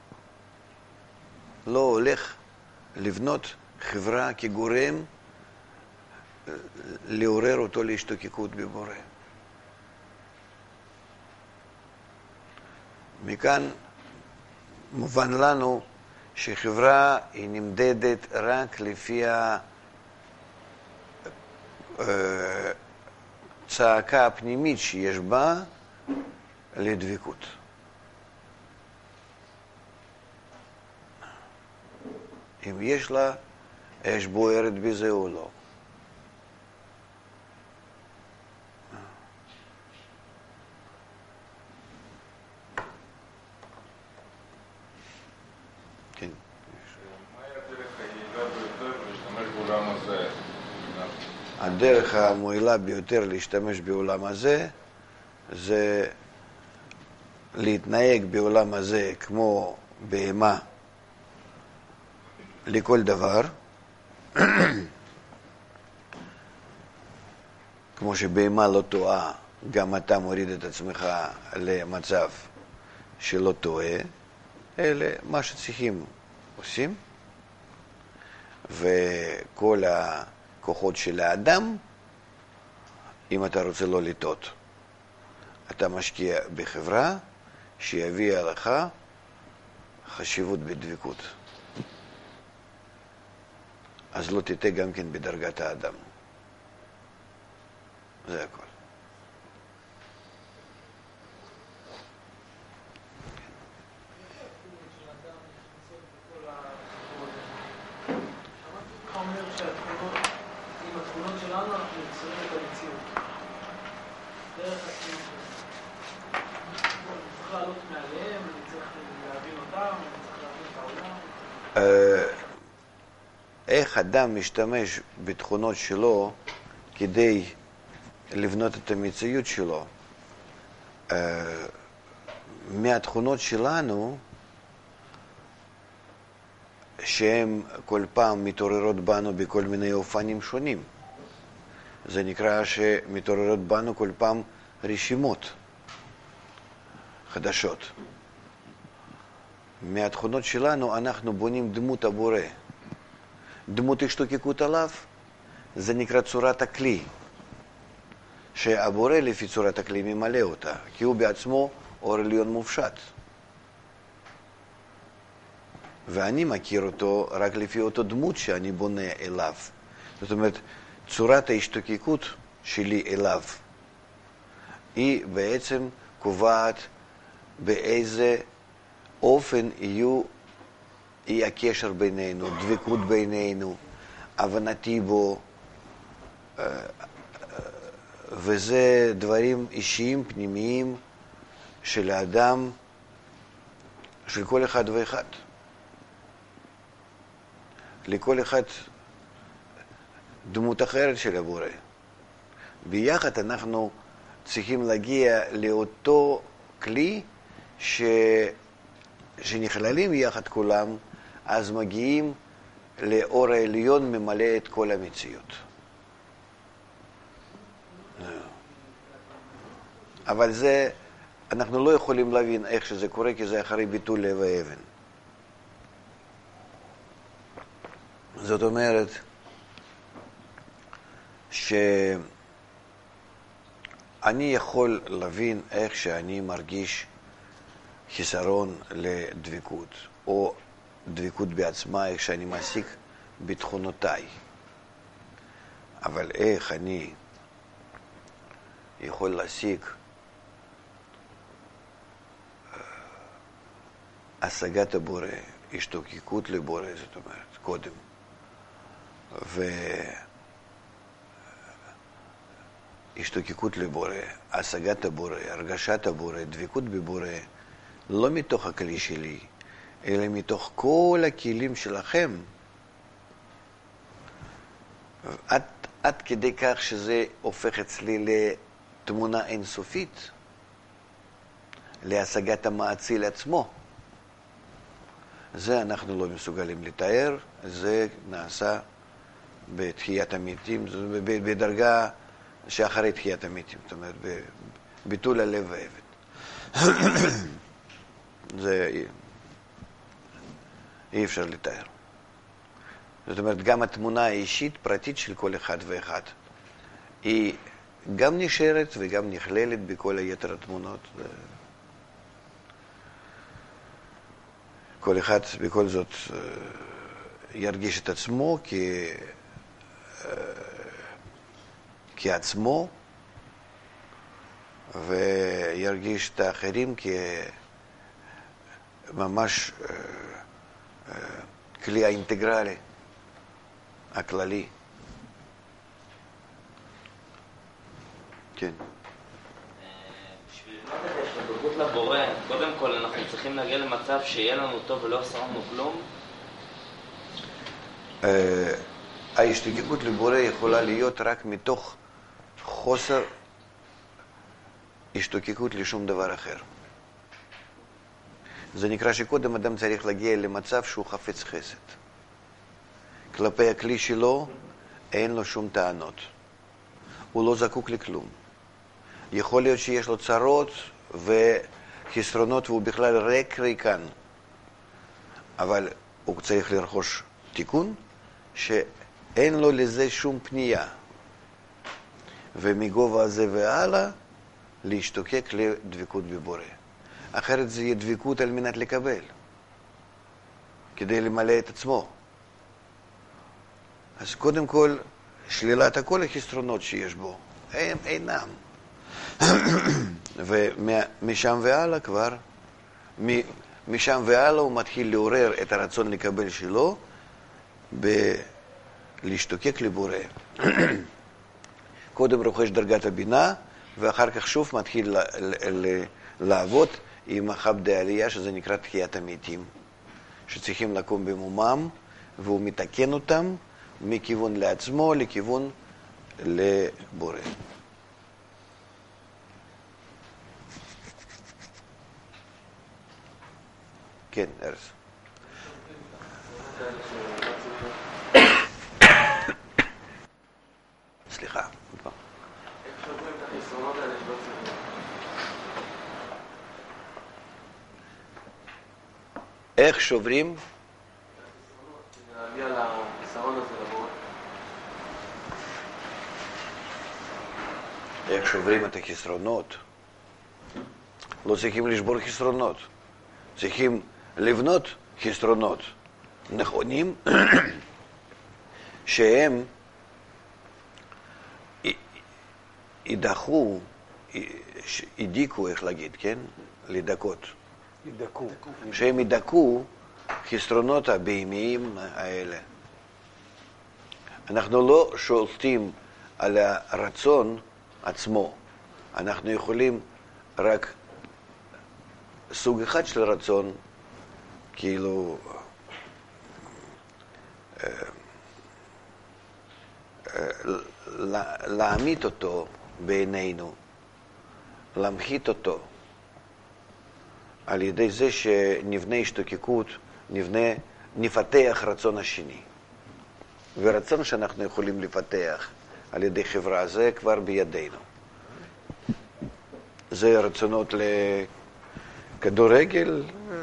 Speaker 2: לא הולך לבנות חברה כגורם לעורר אותו להשתוקקות בבורא. מכאן מובן לנו שחברה היא נמדדת רק לפי הצעקה הפנימית שיש בה לדבקות. אם יש לה אש בוערת בזה או לא. כן.
Speaker 5: מה הדרך היעילה ביותר להשתמש בעולם הזה?
Speaker 2: הדרך המועילה ביותר להשתמש בעולם הזה זה להתנהג בעולם הזה כמו בהמה לכל דבר, כמו שבהמה לא טועה, גם אתה מוריד את עצמך למצב שלא טועה, אלה מה שצריכים עושים, וכל הכוחות של האדם, אם אתה רוצה לא לטעות, אתה משקיע בחברה שיביא עליך חשיבות בדבקות. אז לא תטעה גם כן בדרגת האדם. זה הכל.
Speaker 6: אומר שהתכונות, עם התכונות שלנו אנחנו יוצרים את המציאות. דרך התכונות שלנו. אני צריך לעלות מעליהם, אני צריך להבין אותם, אני צריך להבין את העולם.
Speaker 2: איך אדם משתמש בתכונות שלו כדי לבנות את המציאות שלו? מהתכונות שלנו, שהן כל פעם מתעוררות בנו בכל מיני אופנים שונים. זה נקרא שמתעוררות בנו כל פעם רשימות חדשות. מהתכונות שלנו אנחנו בונים דמות הבורא. דמות השתוקקות עליו, זה נקרא צורת הכלי, שהבורא לפי צורת הכלי ממלא אותה, כי הוא בעצמו אור עליון מופשט. ואני מכיר אותו רק לפי אותו דמות שאני בונה אליו. זאת אומרת, צורת ההשתוקקות שלי אליו, היא בעצם קובעת באיזה אופן יהיה הקשר בינינו, דבקות בינינו, הבנתי בו, וזה דברים אישיים, פנימיים של האדם, של כל אחד ואחד. לכל אחד דמות אחרת של הבורא. ביחד אנחנו צריכים להגיע לאותו כלי שנכללים יחד כולם, אז מגיעים לאור העליון ממלא את כל המציאות. אבל זה, אנחנו לא יכולים להבין איך שזה קורה, כי זה אחרי ביטול לב האבן. זאת אומרת שאני יכול להבין איך שאני מרגיש חיסרון לדבקות, או דבקות בעצמה, איך שאני מעסיק בתכונותיי. אבל איך אני יכול להשיג השגת הבורא, השתוקקות לבורא, זאת אומרת, קודם. השתוקקות לבורא, השגת הבורא, הרגשת הבורא, דבקות בבורא, לא מתוך הכלי שלי, אלא מתוך כל הכלים שלכם. עד כדי כך שזה הופך אצלי לתמונה אינסופית, להשגת המאציל עצמו. זה אנחנו לא מסוגלים לתאר, זה נעשה בתחיית המתים, בדרגה שאחרי תחיית המתים, זאת אומרת, בביטול הלב והאבן. זה אי אפשר לתאר. זאת אומרת, גם התמונה האישית, פרטית של כל אחד ואחד, היא גם נשארת וגם נכללת בכל היתר התמונות. כל אחד בכל זאת ירגיש את עצמו כעצמו, וירגיש את האחרים כממש כלי האינטגרלי, הכללי. כן.
Speaker 7: בשביל לבנות את ההשתוקקות לבורא, קודם כל אנחנו צריכים להגיע למצב שיהיה לנו טוב ולא עשה לנו כלום?
Speaker 2: ההשתוקקות לבורא יכולה להיות רק מתוך חוסר השתוקקות לשום דבר אחר. זה נקרא שקודם אדם צריך להגיע למצב שהוא חפץ חסד. כלפי הכלי שלו אין לו שום טענות. הוא לא זקוק לכלום. יכול להיות שיש לו צרות וחסרונות והוא בכלל ריקן. אבל הוא צריך לרכוש תיקון שאין לו לזה שום פנייה. ומגובה הזה והלאה להשתוקק לדבקות בבורא. אחרת זה יהיה דבקות על מנת לקבל, כדי למלא את עצמו. אז קודם כל, שלילת כל החסרונות שיש בו, הם אינם. ומשם והלאה כבר, משם והלאה הוא מתחיל לעורר את הרצון לקבל שלו, להשתוקק לבורא. קודם רוכש דרגת הבינה, ואחר כך שוב מתחיל לעבוד עם החב העלייה, שזה נקרא תחיית המתים, שצריכים לקום במומם, והוא מתקן אותם מכיוון לעצמו לכיוון לבורא. כן, ארז. סליחה. איך שוברים?
Speaker 3: להגיע לחיסרון הזה לבורא.
Speaker 2: איך שוברים את החסרונות? לא צריכים לשבור חסרונות. צריכים לבנות חסרונות נכונים שהם ידחו, ידיקו, איך להגיד, כן? לדקות.
Speaker 1: ידקו.
Speaker 2: שהם ידקו חסרונות הבהמיים האלה. אנחנו לא שולטים על הרצון עצמו. אנחנו יכולים רק סוג אחד של רצון, כאילו להעמיד אותו בעינינו, להמחית אותו, על ידי זה שנבנה השתוקקות, נפתח רצון השני. ורצון שאנחנו יכולים לפתח על ידי חברה, זה כבר בידינו. זה רצונות לכדורגל,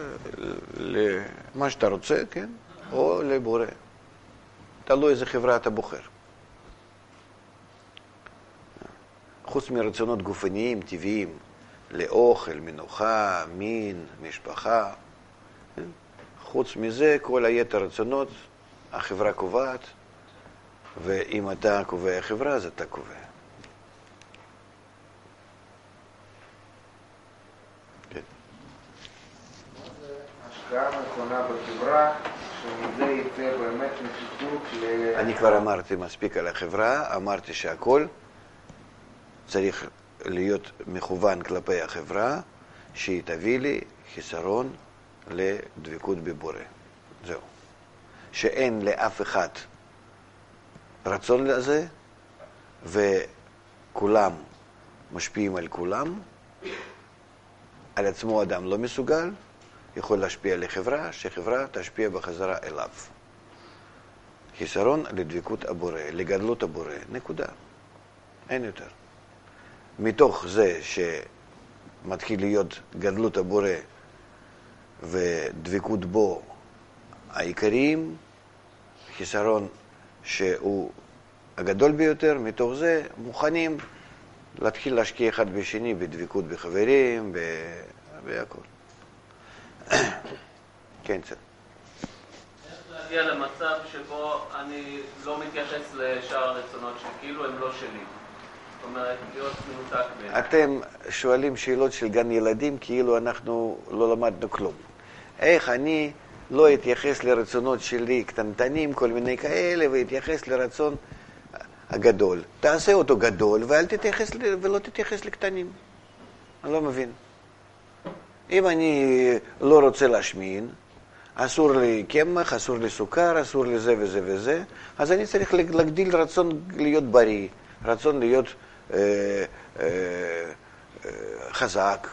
Speaker 2: למה שאתה רוצה, כן? או לבורא. תלוי איזה חברה אתה בוחר. חוץ מרצונות גופניים, טבעיים, לאוכל, מנוחה, מין, משפחה. חוץ מזה, כל היתר רצונות, החברה קובעת, ואם אתה קובע חברה, אז אתה קובע. כן.
Speaker 8: מה זה השקעה נכונה בחברה, שמזה יצא באמת נחיתות
Speaker 2: אני כבר אמרתי מספיק על החברה, אמרתי שהכל צריך להיות מכוון כלפי החברה, שהיא תביא לי חיסרון לדבקות בבורא. זהו. שאין לאף אחד רצון לזה, וכולם משפיעים על כולם. על עצמו אדם לא מסוגל, יכול להשפיע לחברה, שחברה תשפיע בחזרה אליו. חיסרון לדבקות הבורא, לגדלות הבורא, נקודה. אין יותר. מתוך זה שמתחיל להיות גדלות הבורא ודבקות בו העיקריים, חיסרון שהוא הגדול ביותר, מתוך זה מוכנים להתחיל להשקיע אחד בשני בדבקות בחברים, בהכל. כן, קצת.
Speaker 3: איך להגיע למצב שבו אני לא מתייחס לשאר הרצונות שלי, כאילו הם לא שלי? זאת אומרת, להיות מנותק מהם.
Speaker 2: אתם שואלים שאלות של גן ילדים, כאילו אנחנו לא למדנו כלום. איך אני לא אתייחס לרצונות שלי קטנטנים, כל מיני כאלה, ואתייחס לרצון הגדול. תעשה אותו גדול, ולא תתייחס לקטנים. אני לא מבין. אם אני לא רוצה להשמין, אסור לי קמח, אסור לי סוכר, אסור לי זה וזה וזה, אז אני צריך להגדיל רצון להיות בריא, רצון להיות חזק.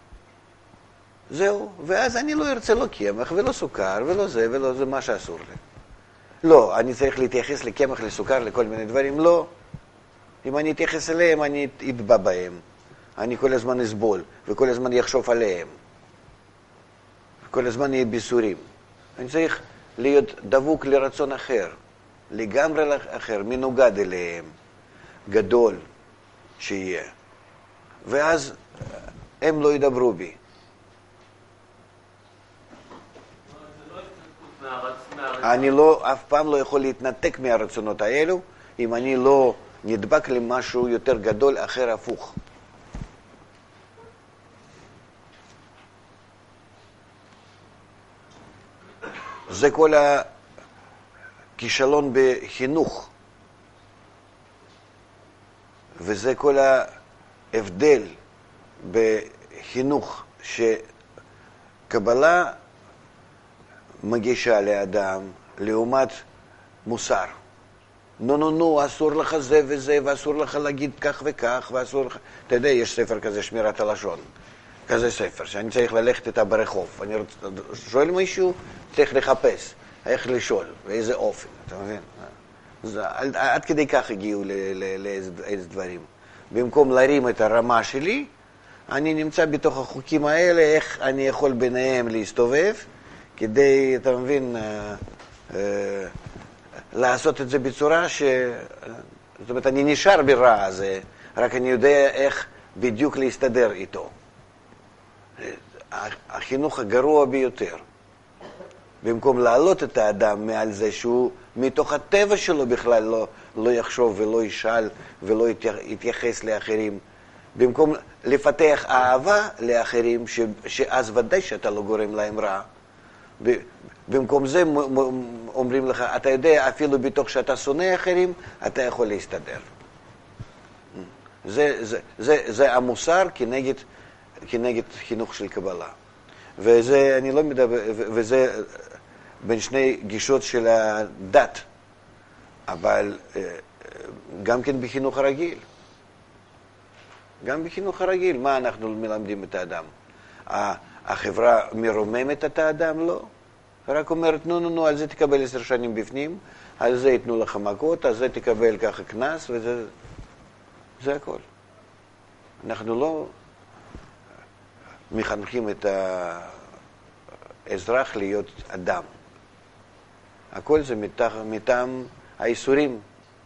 Speaker 2: זהו, ואז אני לא ארצה לא קמח ולא סוכר ולא זה ולא זה, מה שאסור לי. לא, אני צריך להתייחס לקמח, לסוכר, לכל מיני דברים, לא. אם אני אתייחס אליהם, אני אתבע בהם. אני כל הזמן אסבול, וכל הזמן יחשוב עליהם. כל הזמן יהיה ביסורים. אני צריך להיות דבוק לרצון אחר, לגמרי אחר, מנוגד אליהם, גדול שיהיה. ואז הם לא ידברו בי. אני אף פעם לא יכול להתנתק מהרצונות האלו, אם אני לא נדבק למשהו יותר גדול אחר הפוך. זה כל הכישלון בחינוך, וזה כל ההבדל בחינוך, שקבלה מגישה לאדם לעומת מוסר. נו, אסור לך זה וזה, ואסור לך להגיד כך וכך, ואסור לך... אתה יודע, יש ספר כזה, שמירת הלשון. כזה ספר, שאני צריך ללכת איתה ברחוב. אני שואל מישהו, צריך לחפש, איך לשאול, באיזה אופן, אתה מבין? עד כדי כך הגיעו לאיזה דברים. במקום להרים את הרמה שלי, אני נמצא בתוך החוקים האלה, איך אני יכול ביניהם להסתובב, כדי, אתה מבין, לעשות את זה בצורה זאת אומרת, אני נשאר ברע הזה, רק אני יודע איך בדיוק להסתדר איתו. החינוך הגרוע ביותר. במקום להעלות את האדם מעל זה שהוא מתוך הטבע שלו בכלל לא יחשוב ולא ישאל ולא יתייחס לאחרים. במקום לפתח אהבה לאחרים, שאז ודאי שאתה לא גורם להם רע. במקום זה אומרים לך, אתה יודע, אפילו בתוך שאתה שונא אחרים, אתה יכול להסתדר. זה המוסר כנגד חינוך של קבלה. וזה, אני לא מדבר, וזה בין שני גישות של הדת, אבל גם כן בחינוך הרגיל. גם בחינוך הרגיל, מה אנחנו מלמדים את האדם? החברה מרוממת את האדם? לא. רק אומרת, נו, על זה תקבל 10 שנים בפנים, על זה ייתנו לך מכות, על זה תקבל ככה כנס, זה הכל. אנחנו לא מחנכים את האזרח להיות אדם. הכל זה מטעם האיסורים.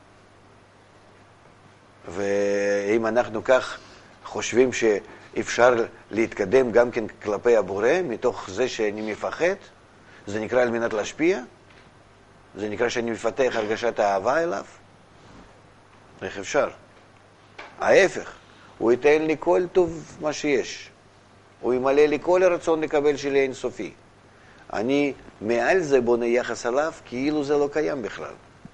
Speaker 2: ואם אנחנו כך חושבים שאפשר להתקדם גם כן כלפי הבורא, מתוך זה שאני מפחד, זה נקרא על מנת להשפיע? זה נקרא שאני מפתח הרגשת האהבה אליו? איך אפשר? ההפך, הוא ייתן לי כל טוב מה שיש. הוא ימלא לי כל הרצון לקבל שלי אינסופי. אני מעל זה בונה יחס עליו כאילו זה לא קיים בכלל.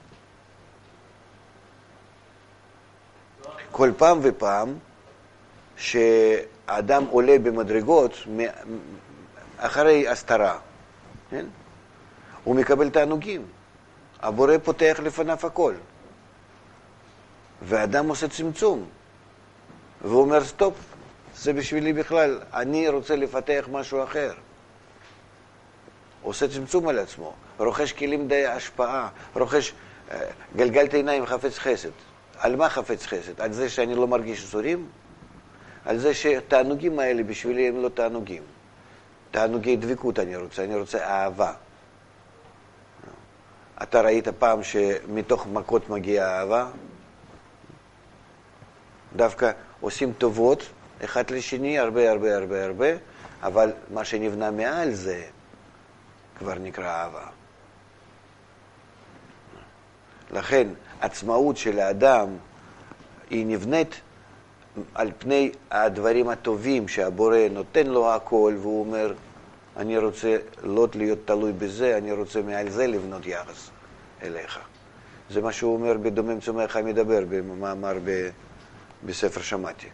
Speaker 2: כל פעם ופעם שהאדם עולה במדרגות אחרי הסתרה, כן? הוא מקבל תענוגים. הבורא פותח לפניו הכל. והאדם עושה צמצום. והוא אומר, סטופ, זה בשבילי בכלל, אני רוצה לפתח משהו אחר. עושה צמצום על עצמו, רוכש כלים די השפעה, רוכש גלגלת עיניים חפץ חסד. על מה חפץ חסד? על זה שאני לא מרגיש איסורים? על זה שתענוגים האלה בשבילי הם לא תענוגים. תענוגי דבקות אני רוצה אהבה. אתה ראית פעם שמתוך מכות מגיעה אהבה? דווקא עושים טובות, אחד לשני, הרבה, אבל מה שנבנה מעל זה כבר נקרא אהבה. לכן, עצמאות של האדם היא נבנית על פני הדברים הטובים שהבורא נותן לו הכל, והוא אומר, אני רוצה לא להיות תלוי בזה, אני רוצה מעל זה לבנות יחס אליך. זה מה שהוא אומר בדומם צומח המדבר, במאמר בספר שמעתי.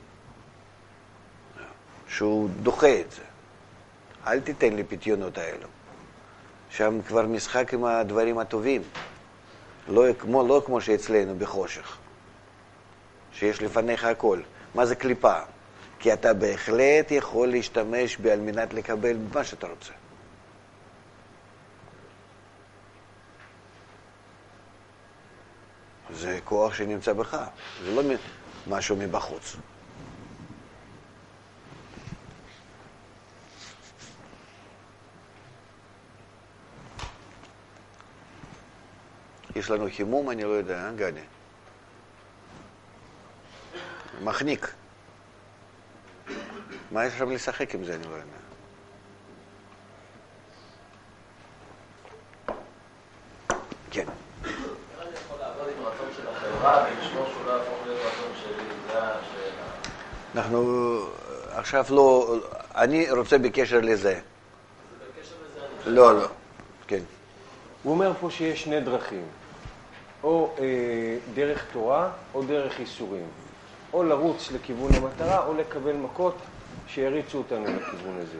Speaker 2: שהוא דוחה את זה. אל תיתן לי פיתיונות האלו. שם כבר משחק עם הדברים הטובים. לא כמו שאצלנו בחושך. שיש לפניך הכל. מה זה קליפה? כי אתה בהחלט יכול להשתמש על מנת לקבל מה שאתה רוצה. זה כוח שנמצא בך. זה לא משהו מבחוץ. יש לנו חימום, אני לא יודע, גדי? מחניק. מה יש שם לשחק עם זה, אני לא יודע. כן.
Speaker 9: אני יכול לעבוד עם רצון של החברה ולשמור שהוא לא יהפוך להיות רצון שלי, זה השאלה.
Speaker 2: אנחנו עכשיו לא, אני רוצה בקשר לזה.
Speaker 6: בקשר לזה
Speaker 2: לא, כן.
Speaker 1: הוא אומר פה שיש שני דרכים, או דרך תורה או דרך איסורים. או לרוץ לכיוון המטרה, או לקבל מכות שיריצו אותנו לכיוון הזה.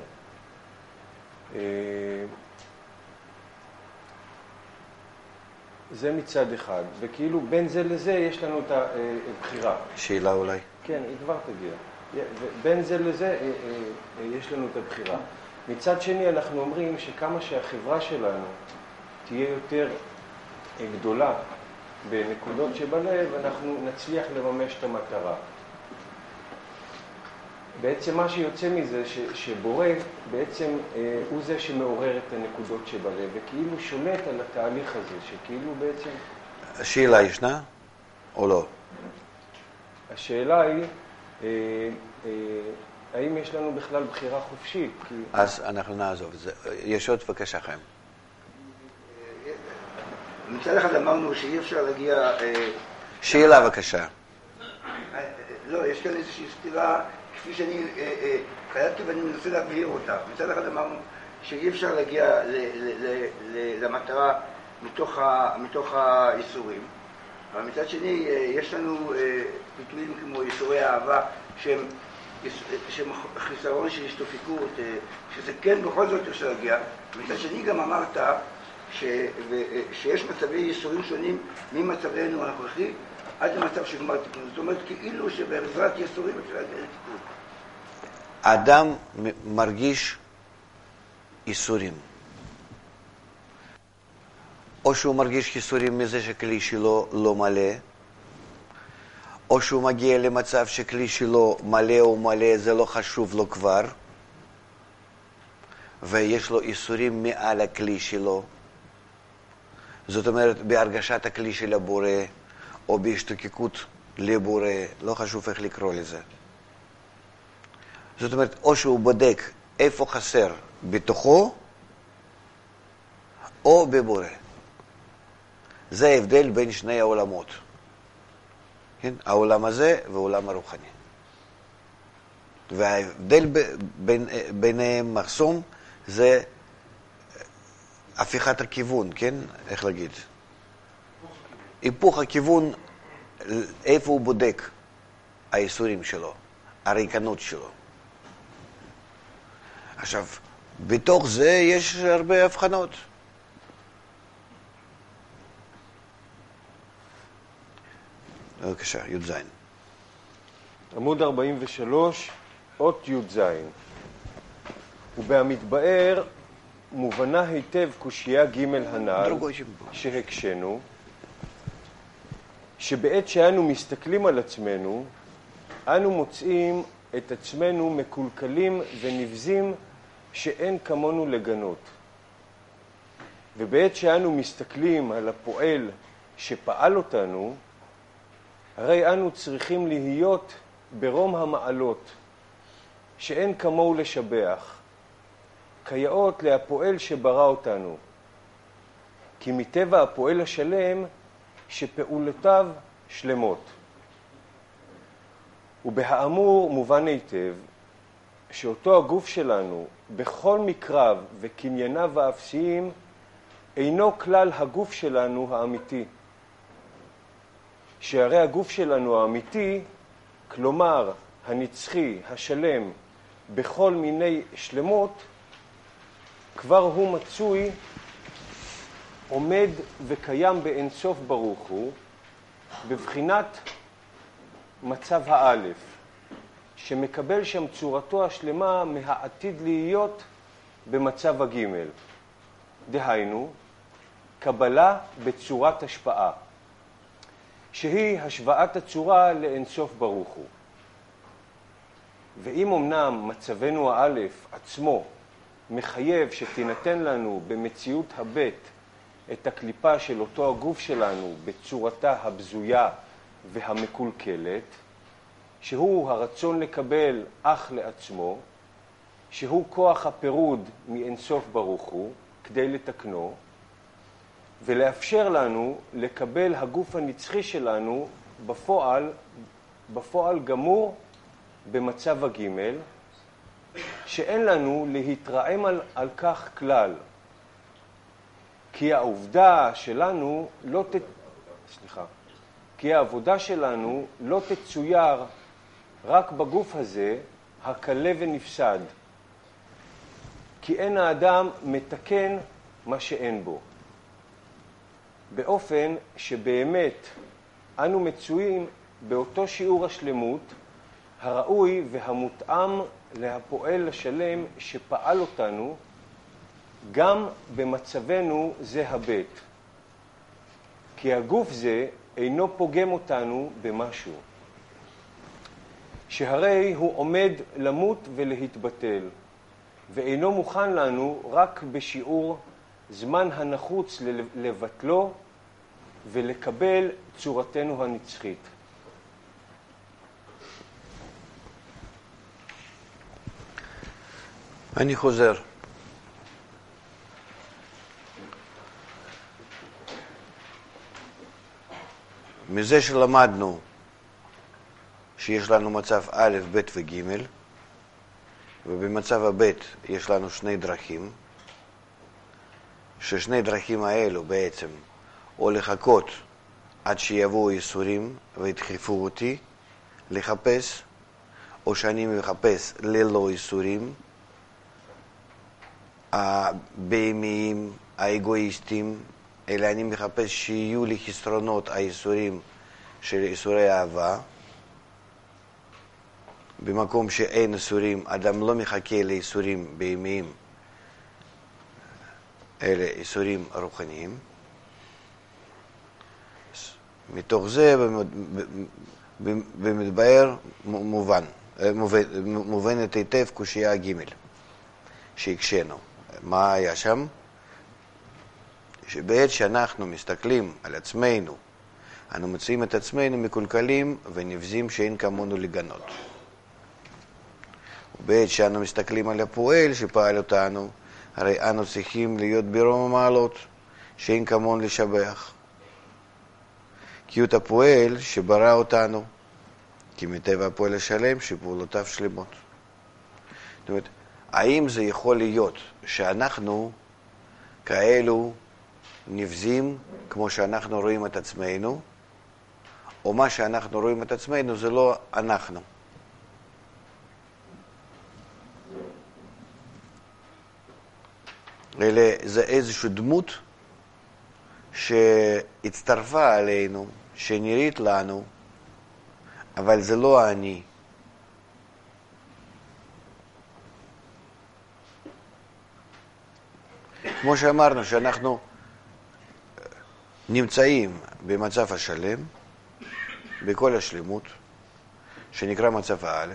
Speaker 1: זה מצד אחד, וכאילו בין זה לזה יש לנו את הבחירה.
Speaker 2: שאלה אולי.
Speaker 1: כן, היא כבר תגיע. בין זה לזה יש לנו את הבחירה. מצד שני אנחנו אומרים שכמה שהחברה שלנו תהיה יותר גדולה, בנקודות שבלב, אנחנו נצליח לממש את המטרה. בעצם מה שיוצא מזה, שבורא בעצם הוא זה שמעורר את הנקודות שבלב, וכאילו שולט על התהליך הזה, שכאילו בעצם...
Speaker 2: השאלה ישנה או לא?
Speaker 1: השאלה היא, האם יש לנו בכלל בחירה חופשית?
Speaker 2: אז אנחנו נעזוב. יש עוד בבקשה, חיים.
Speaker 10: מצד אחד אמרנו שאי אפשר להגיע...
Speaker 2: שאלה בבקשה.
Speaker 10: לא, יש כאן איזושהי סתירה, כפי שאני קלטתי ואני מנסה להבהיר אותה. מצד אחד אמרנו שאי אפשר להגיע למטרה מתוך האיסורים, אבל מצד שני, יש לנו ביטויים כמו ייסורי אהבה, שהם חיסרון של השתופקות, שזה כן בכל זאת יש להגיע. מצד שני גם אמרת שיש מצבי ייסורים שונים ממצבנו הנוכחי עד למצב של גמר תיקון. זאת אומרת, כאילו שבעזרת ייסורים אפשר להגיע לתיקון.
Speaker 2: האדם מרגיש ייסורים. או שהוא מרגיש ייסורים מזה שכלי שלו לא מלא, או שהוא מגיע למצב שכלי שלו מלא או מלא, זה לא חשוב לו כבר, ויש לו ייסורים מעל הכלי שלו. זאת אומרת, בהרגשת הכלי של הבורא, או בהשתוקקות לבורא, לא חשוב איך לקרוא לזה. זאת אומרת, או שהוא בודק איפה חסר בתוכו, או בבורא. זה ההבדל בין שני העולמות. כן? העולם הזה והעולם הרוחני. וההבדל ביניהם מחסום זה הפיכת הכיוון, כן? איך להגיד? היפוך הכיוון, איפה הוא בודק היסורים שלו, הריקנות שלו. עכשיו, בתוך זה יש הרבה הבחנות. בבקשה, י"ז.
Speaker 1: עמוד 43, אות י"ז. ובהמתבאר מובנה היטב קושייה ג' הנ"ל שהקשנו, שבעת שאנו מסתכלים על עצמנו, אנו מוצאים את עצמנו מקולקלים ונבזים שאין כמונו לגנות. ובעת שאנו מסתכלים על הפועל שפעל אותנו, הרי אנו צריכים להיות ברום המעלות, שאין כמוהו לשבח, כיאות להפועל שברא אותנו. כי מטבע הפועל השלם שפעולותיו שלמות. ובהאמור מובן היטב שאותו הגוף שלנו בכל מקרב וקנייניו האפסיים אינו כלל הגוף שלנו האמיתי. שהרי הגוף שלנו האמיתי, כלומר הנצחי, השלם, בכל מיני שלמות, כבר הוא מצוי, עומד וקיים באינסוף ברוך הוא, בבחינת מצב האלף, שמקבל שם צורתו השלמה מהעתיד להיות במצב הגימל. דהיינו, קבלה בצורת השפעה, שהיא השוואת הצורה לאינסוף ברוך הוא. ואם אמנם מצבנו האלף עצמו מחייב שתינתן לנו במציאות הבית את הקליפה של אותו הגוף שלנו בצורתה הבזויה והמקולקלת, שהוא הרצון לקבל אך לעצמו, שהוא כוח הפירוד מאינסוף ברוך הוא כדי לתקנו, ולאפשר לנו לקבל הגוף הנצחי שלנו בפועל גמור במצב הגימל, שאין לנו להתרעם על כך כלל. כי העבודה שלנו לא תצויר רק בגוף הזה הקלה ונפסד. כי אין האדם מתקן מה שאין בו. באופן שבאמת אנו מצויים באותו שיעור השלמות הראוי והמותאם להפועל השלם שפעל אותנו גם במצבנו זה הבית. כי הגוף זה אינו פוגם אותנו במשהו, שהרי הוא עומד למות ולהתבטל, ואינו מוכן לנו רק בשיעור זמן הנחוץ לבטלו ולקבל צורתנו הנצחית.
Speaker 2: אני חוזר. מזה שלמדנו שיש לנו מצב א', ב' וג', ובמצב הב' יש לנו שני דרכים, ששני דרכים האלו בעצם או לחכות עד שיבואו איסורים וידחפו אותי לחפש, או שאני מחפש ללא איסורים, הבהמיים, האגואיסטים, אלא אני מחפש שיהיו לי חסרונות האיסורים של איסורי אהבה. במקום שאין איסורים, אדם לא מחכה לאיסורים בהמיים, אלה איסורים רוחניים. מתוך זה במתבאר מובנת היטב קושייה ג' שהקשנו. מה היה שם? שבעת שאנחנו מסתכלים על עצמנו, אנו מוצאים את עצמנו מקולקלים ונבזים שאין כמונו לגנות. ובעת שאנו מסתכלים על הפועל שפעל אותנו, הרי אנו צריכים להיות ברום המעלות שאין כמון לשבח. כי הוא הפועל שברא אותנו, כי מטבע הפועל השלם שפעולותיו שלמות. זאת אומרת, האם זה יכול להיות שאנחנו כאלו נבזים כמו שאנחנו רואים את עצמנו, או מה שאנחנו רואים את עצמנו זה לא אנחנו? אלא זה איזושהי דמות שהצטרפה עלינו, שנראית לנו, אבל זה לא אני. כמו שאמרנו שאנחנו נמצאים במצב השלם, בכל השלמות, שנקרא מצב האלף,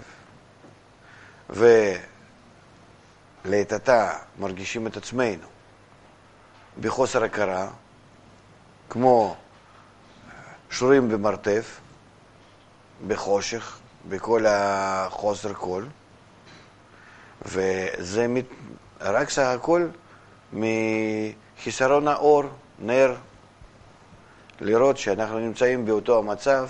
Speaker 2: ולעת עתה מרגישים את עצמנו בחוסר הכרה, כמו שרורים במרתף, בחושך, בכל החוסר כל, וזה רק סך הכל מחיסרון האור, נר, לראות שאנחנו נמצאים באותו המצב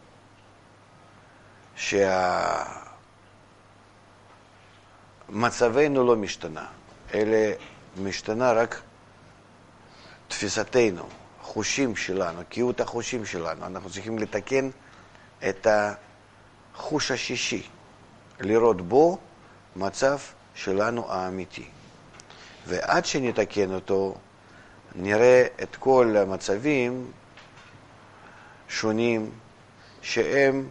Speaker 2: שמצבנו לא משתנה, אלא משתנה רק תפיסתנו, חושים שלנו, קהות החושים שלנו. אנחנו צריכים לתקן את החוש השישי, לראות בו מצב שלנו האמיתי. ועד שנתקן אותו, נראה את כל המצבים שונים שהם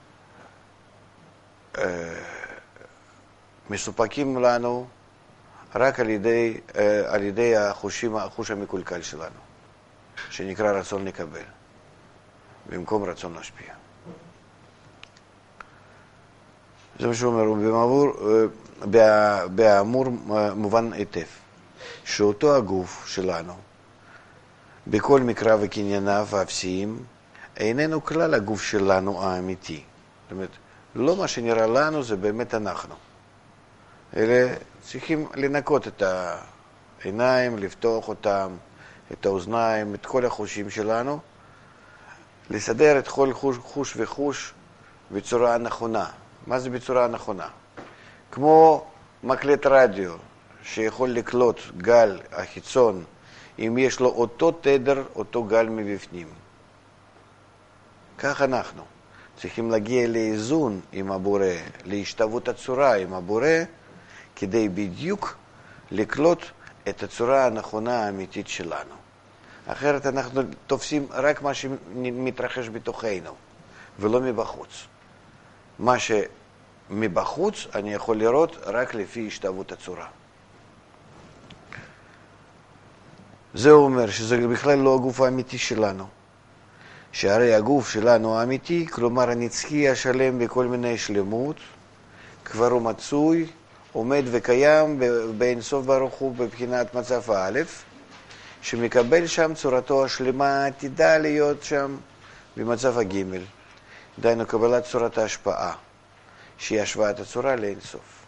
Speaker 2: מסופקים לנו רק על ידי החוש המקולקל שלנו, שנקרא רצון לקבל, במקום רצון להשפיע. זה מה שהוא אומר, באמור מובן היטב, שאותו הגוף שלנו, בכל מקרא וקנייניו האפסיים, איננו כלל הגוף שלנו האמיתי. זאת אומרת, לא מה שנראה לנו זה באמת אנחנו. אלא צריכים לנקות את העיניים, לפתוח אותם, את האוזניים, את כל החושים שלנו, לסדר את כל חוש וחוש בצורה נכונה. מה זה בצורה נכונה? כמו מקלט רדיו שיכול לקלוט גל החיצון אם יש לו אותו תדר, אותו גל מבפנים. כך אנחנו צריכים להגיע לאיזון עם הבורא, להשתוות הצורה עם הבורא, כדי בדיוק לקלוט את הצורה הנכונה האמיתית שלנו. אחרת אנחנו תופסים רק מה שמתרחש בתוכנו, ולא מבחוץ. מה שמבחוץ אני יכול לראות רק לפי השתוות הצורה. זה אומר שזה בכלל לא הגוף האמיתי שלנו. שהרי הגוף שלנו האמיתי, כלומר הנצחי השלם בכל מיני שלמות, כבר הוא מצוי, עומד וקיים באין סוף ברוך הוא בבחינת מצב האלף, שמקבל שם צורתו השלמה, עתידה להיות שם במצב הגימל. דהיינו קבלת צורת ההשפעה, שהיא השוואת הצורה לאין סוף.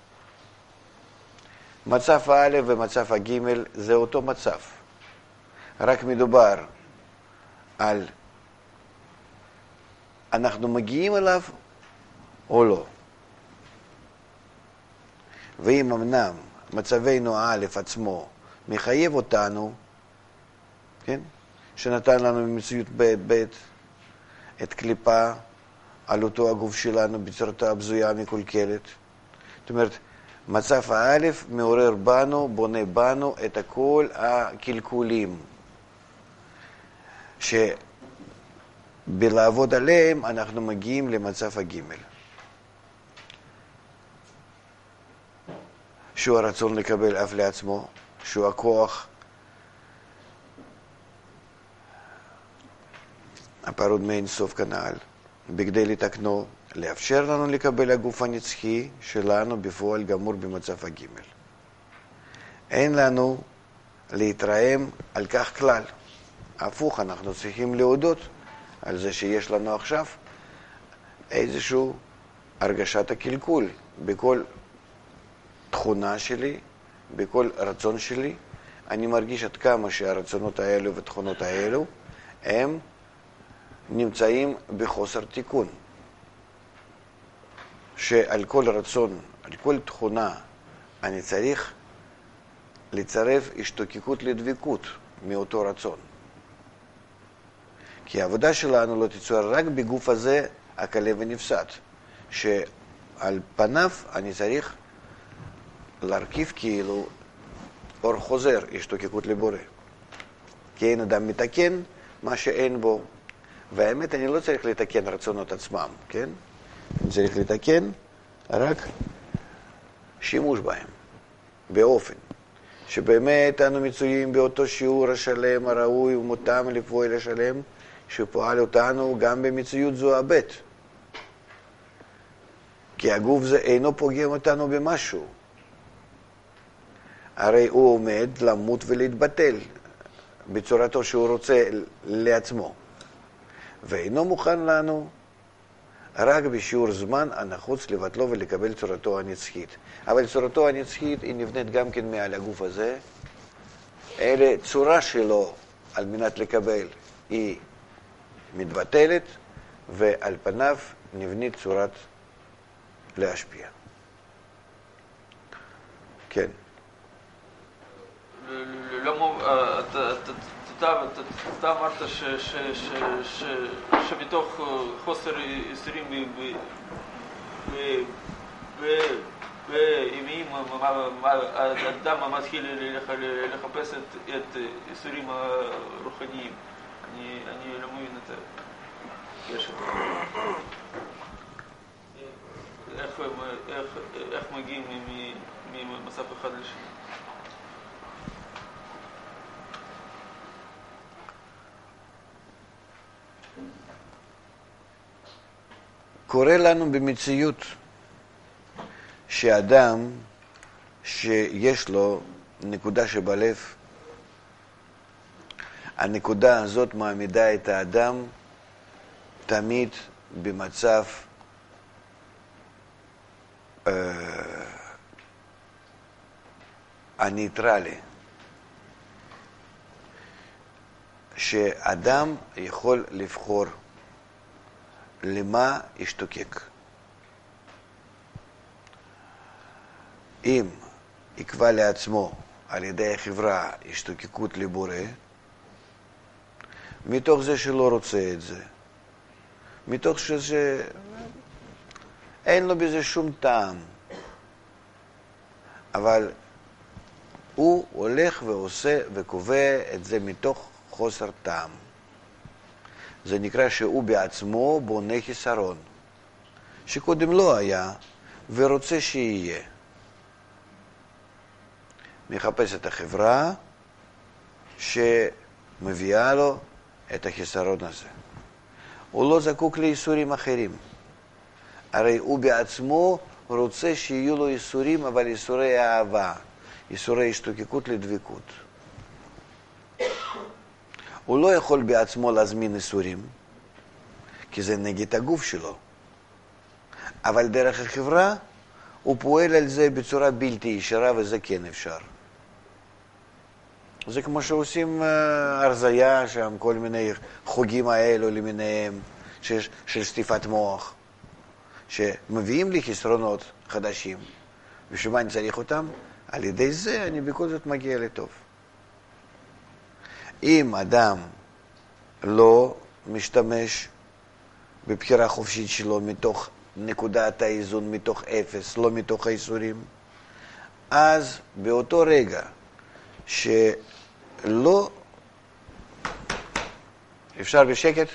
Speaker 2: מצב האלף ומצב הגימל זה אותו מצב. רק מדובר על אנחנו מגיעים אליו או לא. ואם אמנם מצבנו האלף עצמו מחייב אותנו, כן? שנתן לנו במציאות בית את קליפה על אותו הגוף שלנו בצורתה בזויה מקולקלת. זאת אומרת, מצב האלף מעורר בנו, בונה בנו את כל הקלקולים, שבלעבוד עליהם אנחנו מגיעים למצב הגימל, שהוא הרצון לקבל אף לעצמו, שהוא הכוח הפרוד מאין סוף כנ"ל, בכדי לתקנו, לאפשר לנו לקבל הגוף הנצחי שלנו בפועל גמור במצב הגימל. אין לנו להתרעם על כך כלל. הפוך, אנחנו צריכים להודות על זה שיש לנו עכשיו איזושהי הרגשת הקלקול בכל תכונה שלי, בכל רצון שלי. אני מרגיש עד כמה שהרצונות האלו ותכונות האלו הם נמצאים בחוסר תיקון. שעל כל רצון, על כל תכונה, אני צריך לצרף השתוקקות לדבקות מאותו רצון. כי העבודה שלנו לא תצויר רק בגוף הזה הקלה ונפסד, שעל פניו אני צריך להרכיב כאילו אור חוזר, השתוקקות לבורא. כי אין אדם מתקן מה שאין בו. והאמת, אני לא צריך לתקן רצונות עצמם, כן? אני צריך לתקן רק שימוש בהם, באופן שבאמת אנו מצויים באותו שיעור השלם הראוי ומותם לפועל השלם שפועל אותנו גם במציאות זו הבית. כי הגוף זה אינו פוגם אותנו במשהו. הרי הוא עומד למות ולהתבטל בצורתו שהוא רוצה לעצמו. ואינו מוכן לנו רק בשיעור זמן הנחוץ לבטלו ולקבל צורתו הנצחית. אבל צורתו הנצחית היא נבנית גם כן מעל הגוף הזה. אלה צורה שלו על מנת לקבל היא מתבטלת, ועל פניו נבנית צורת להשפיע. כן.
Speaker 11: אתה אמרת שמתוך חוסר ייסורים בימים האדם מתחיל לחפש את ייסורים הרוחניים. אני לא מבין את הקשר. איך מגיעים ממצב אחד לשני?
Speaker 2: קורה לנו במציאות שאדם שיש לו נקודה שבלב, הנקודה הזאת מעמידה את האדם תמיד במצב הניטרלי, שאדם יכול לבחור למה ישתוקק. אם יקבע לעצמו על ידי החברה השתוקקות לבורא, מתוך זה שלא רוצה את זה, מתוך שזה אין לו בזה שום טעם, אבל הוא הולך ועושה וקובע את זה מתוך חוסר טעם. זה נקרא שהוא בעצמו בונה חיסרון, שקודם לא היה ורוצה שיהיה. מחפש את החברה שמביאה לו את החיסרון הזה. הוא לא זקוק לייסורים אחרים. הרי הוא בעצמו רוצה שיהיו לו ייסורים, אבל ייסורי אהבה, ייסורי השתוקקות לדבקות. הוא לא יכול בעצמו להזמין ייסורים, כי זה נגד הגוף שלו. אבל דרך החברה הוא פועל על זה בצורה בלתי ישרה, וזה כן אפשר. זה כמו שעושים הרזיה שם, כל מיני חוגים האלו למיניהם, של שטיפת מוח, שמביאים לי חסרונות חדשים. ושמה אני צריך אותם? על ידי זה אני בכל זאת מגיע לטוב. אם אדם לא משתמש בבחירה חופשית שלו מתוך נקודת האיזון, מתוך אפס, לא מתוך האיסורים, אז באותו רגע שלא... אפשר בשקט?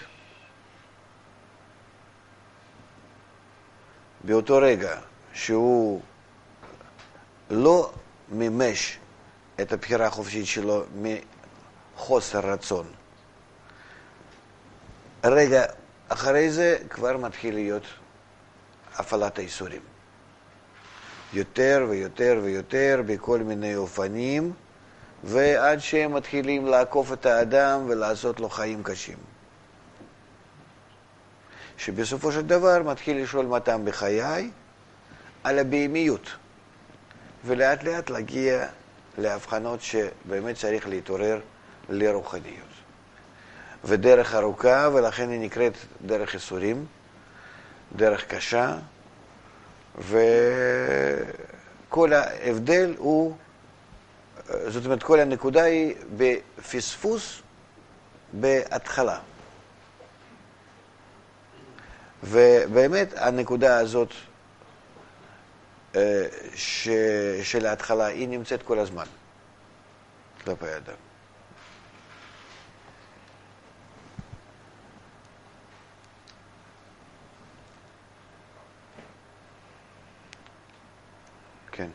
Speaker 2: באותו רגע שהוא לא מימש את הבחירה החופשית שלו מחוסר רצון, רגע אחרי זה כבר מתחיל להיות הפעלת האיסורים. יותר ויותר ויותר בכל מיני אופנים, ועד שהם מתחילים לעקוף את האדם ולעשות לו חיים קשים. שבסופו של דבר מתחיל לשאול מה טעם בחיי על הבהמיות, ולאט לאט להגיע להבחנות שבאמת צריך להתעורר לרוחניות. ודרך ארוכה, ולכן היא נקראת דרך איסורים, דרך קשה, וכל ההבדל הוא, זאת אומרת, כל הנקודה היא בפספוס בהתחלה. ובאמת הנקודה הזאת של ההתחלה היא נמצאת כל הזמן כלפי האדם. כן.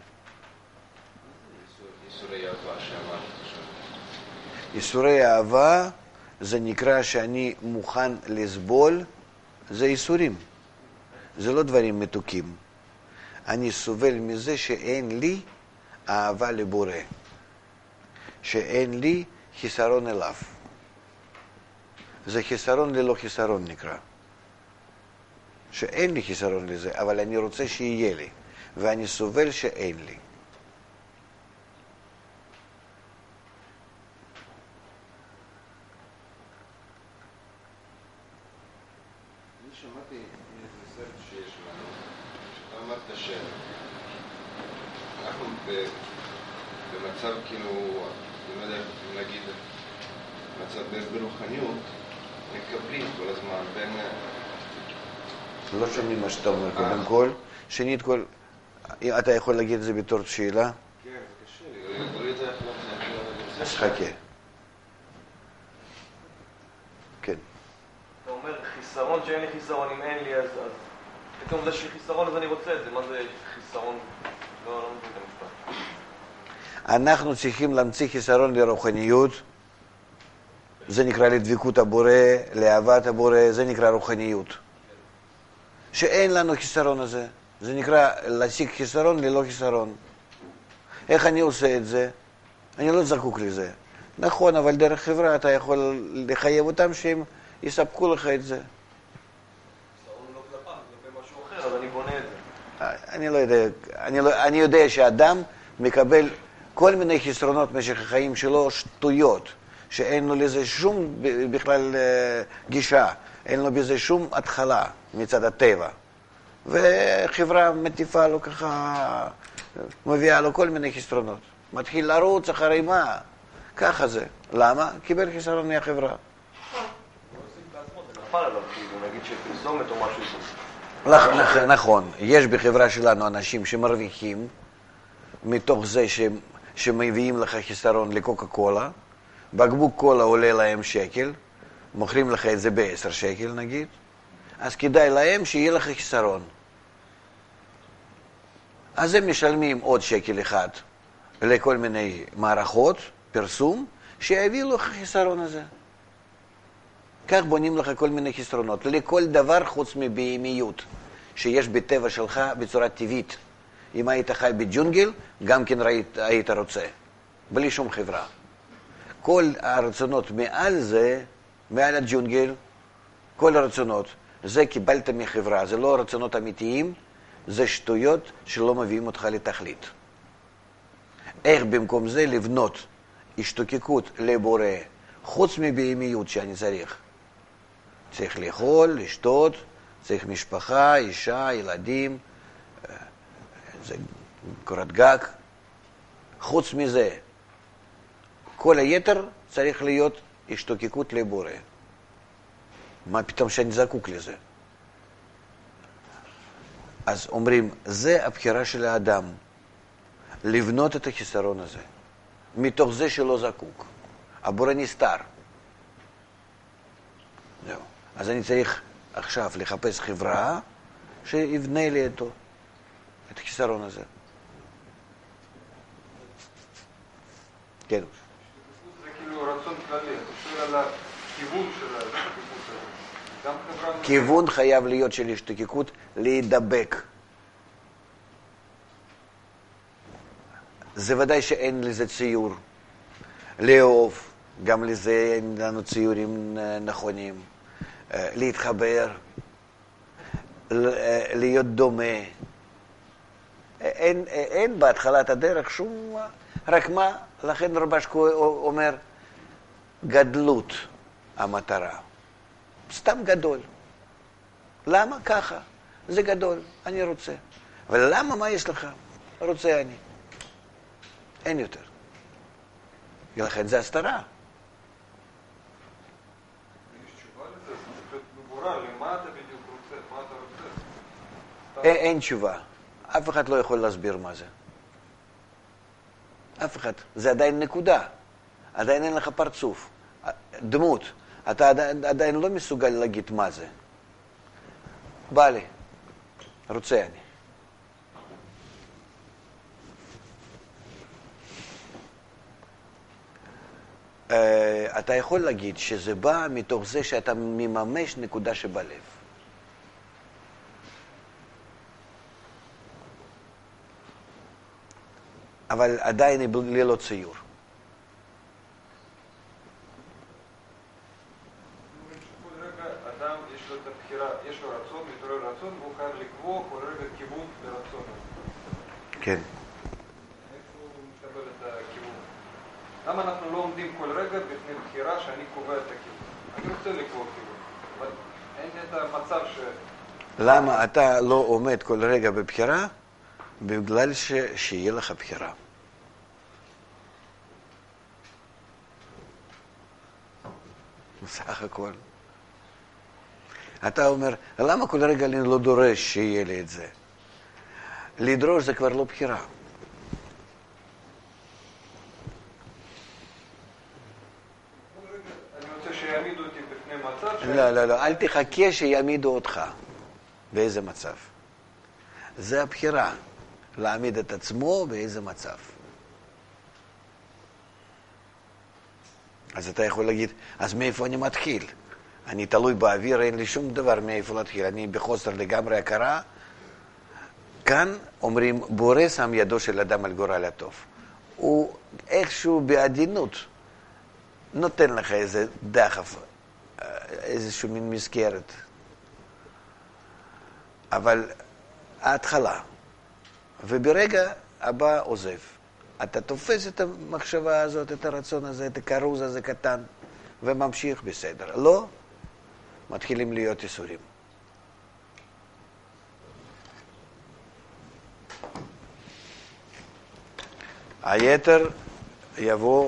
Speaker 5: איסורי אהבה שאמרת עכשיו.
Speaker 2: איסורי אהבה זה נקרא שאני מוכן לסבול, זה איסורים. זה לא דברים מתוקים. אני סובל מזה שאין לי אהבה לבורא. שאין לי חיסרון אליו. זה חיסרון ללא חיסרון נקרא. שאין לי חיסרון לזה, אבל אני רוצה שיהיה לי. ואני סובל שאין לי.
Speaker 5: אני שמעתי איזה סרט שיש לנו, שאתה אמרת שאנחנו במצב כאילו, אני לא יודע אם נגיד, מצב ברוחניות, מקבלים כל הזמן בין...
Speaker 2: לא שומעים מה שאתה אומר קודם כל. שנית כל... אתה יכול להגיד את זה בתור שאלה?
Speaker 5: כן, זה קשה לי. לא יודע איך לא...
Speaker 2: אז חכה. כן.
Speaker 11: אתה אומר חיסרון שאין לי חיסרון, אם אין לי אז... פתאום זה שחיסרון אז אני רוצה את זה. מה זה חיסרון? לא מבין את המשפט.
Speaker 2: אנחנו צריכים להמציא חיסרון לרוחניות. זה נקרא לדבקות הבורא, לאהבת הבורא, זה נקרא רוחניות. שאין לנו חיסרון הזה. זה נקרא להשיג חיסרון ללא חיסרון. איך אני עושה את זה? אני לא זקוק לזה. נכון, אבל דרך חברה אתה יכול לחייב אותם שהם יספקו לך את זה.
Speaker 11: חיסרון לא כלפם, כלפי משהו אחר, אז אני בונה את זה.
Speaker 2: אני לא יודע. אני יודע שאדם מקבל כל מיני חסרונות במשך החיים שלו, שטויות, שאין לו לזה שום בכלל גישה, אין לו בזה שום התחלה מצד הטבע. וחברה מטיפה לו ככה, מביאה לו כל מיני חסרונות. מתחיל לרוץ אחרי מה? ככה זה. למה? קיבל חסרון מהחברה.
Speaker 11: זה נפל עליו, כאילו, נגיד שפרסומת או משהו.
Speaker 2: נכון. יש בחברה שלנו אנשים שמרוויחים מתוך זה שמביאים לך חסרון לקוקה קולה. בקבוק קולה עולה להם שקל, מוכרים לך את זה ב10 שקל נגיד. אז כדאי להם שיהיה לך חיסרון. אז הם משלמים עוד שקל אחד לכל מיני מערכות, פרסום, שיביאו לך חיסרון הזה. כך בונים לך כל מיני חסרונות, לכל דבר חוץ מבהמיות, שיש בטבע שלך בצורה טבעית. אם היית חי בג'ונגל, גם כן היית רוצה, בלי שום חברה. כל הרצונות מעל זה, מעל הג'ונגל, כל הרצונות, זה קיבלת מחברה, זה לא רצונות אמיתיים, זה שטויות שלא מביאים אותך לתכלית. איך במקום זה לבנות השתוקקות לבורא, חוץ מבהמיות שאני צריך? צריך לאכול, לשתות, צריך משפחה, אישה, ילדים, זה קורת גג. חוץ מזה, כל היתר צריך להיות השתוקקות לבורא. מה פתאום שאני זקוק לזה? אז אומרים, זה הבחירה של האדם, לבנות את החיסרון הזה, מתוך זה שלא זקוק. הבורא נסתר. זהו. אז אני צריך עכשיו לחפש חברה שיבנה לי את החיסרון הזה. כן.
Speaker 4: זה כאילו רצון כללי, אתה שואל על הכיוון של ההשתוקקות הזאת. גם חברה...
Speaker 2: כיוון חייב להיות של השתוקקות להידבק. זה ודאי שאין לזה ציור. לאהוב, גם לזה אין לנו ציורים נכונים. להתחבר, להיות דומה. אין בהתחלת הדרך שום... רק מה? לכן רבשקו אומר, גדלות המטרה. סתם גדול. למה? ככה. זה גדול, אני רוצה. אבל למה? מה יש לך? רוצה אני. אין יותר. ולכן זה הסתרה.
Speaker 4: יש תשובה לזה? זה צריך להיות מבורר, למה אתה בדיוק רוצה? מה אתה רוצה?
Speaker 2: אין תשובה. אף אחד לא יכול להסביר מה זה. אף אחד. זה עדיין נקודה. עדיין אין לך פרצוף. דמות. אתה עדיין לא מסוגל להגיד מה זה. בא לי. רוצה אני. אתה יכול להגיד שזה בא מתוך זה שאתה מממש נקודה שבלב. אבל עדיין היא ללא ציור.
Speaker 4: כל רגע אדם יש לו את הבחירה, יש לו רצון, מתעורר רצון, והוא חייב לקבוע כל רגע כיוון לרצון הזה.
Speaker 2: כן.
Speaker 4: איפה הוא מקבל את הכיוון? למה אנחנו לא עומדים כל רגע בפני בחירה שאני קובע את הכיוון? אני רוצה לקבוע כיוון, אבל אין את המצב ש...
Speaker 2: למה אתה לא עומד כל רגע בבחירה? בגלל שיהיה לך בחירה. בסך הכל. אתה אומר, למה כל רגע אני לא דורש שיהיה לי את זה? לדרוש זה כבר לא בחירה.
Speaker 4: אני רוצה שיעמידו אותי בפני מצב
Speaker 2: לא, אל תחכה שיעמידו אותך. באיזה מצב? זה הבחירה. להעמיד את עצמו באיזה מצב. אז אתה יכול להגיד, אז מאיפה אני מתחיל? אני תלוי באוויר, אין לי שום דבר מאיפה להתחיל. אני בחוסר לגמרי הכרה. כאן אומרים, בורא שם ידו של אדם על גורל הטוב. הוא איכשהו בעדינות נותן לך איזה דחף, איזשהו מין מסגרת. אבל ההתחלה. וברגע הבא עוזב. אתה תופס את המחשבה הזאת, את הרצון הזה, את הכרוז הזה קטן, וממשיך בסדר. לא, מתחילים להיות איסורים. היתר יבוא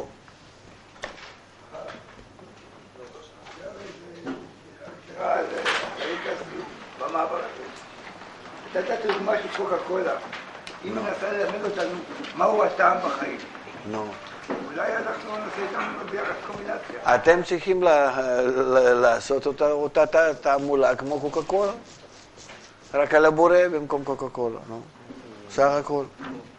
Speaker 10: נתת דוגמה של קוקה קולה. היא מנסה ללמד אותנו מהו הטעם בחיים.
Speaker 2: נו.
Speaker 10: אולי אנחנו נעשה איתם ביחד קומבינציה.
Speaker 2: אתם צריכים לעשות אותה תעמולה כמו קוקה קולה. רק על הבורא במקום קוקה קולה. סך הכל.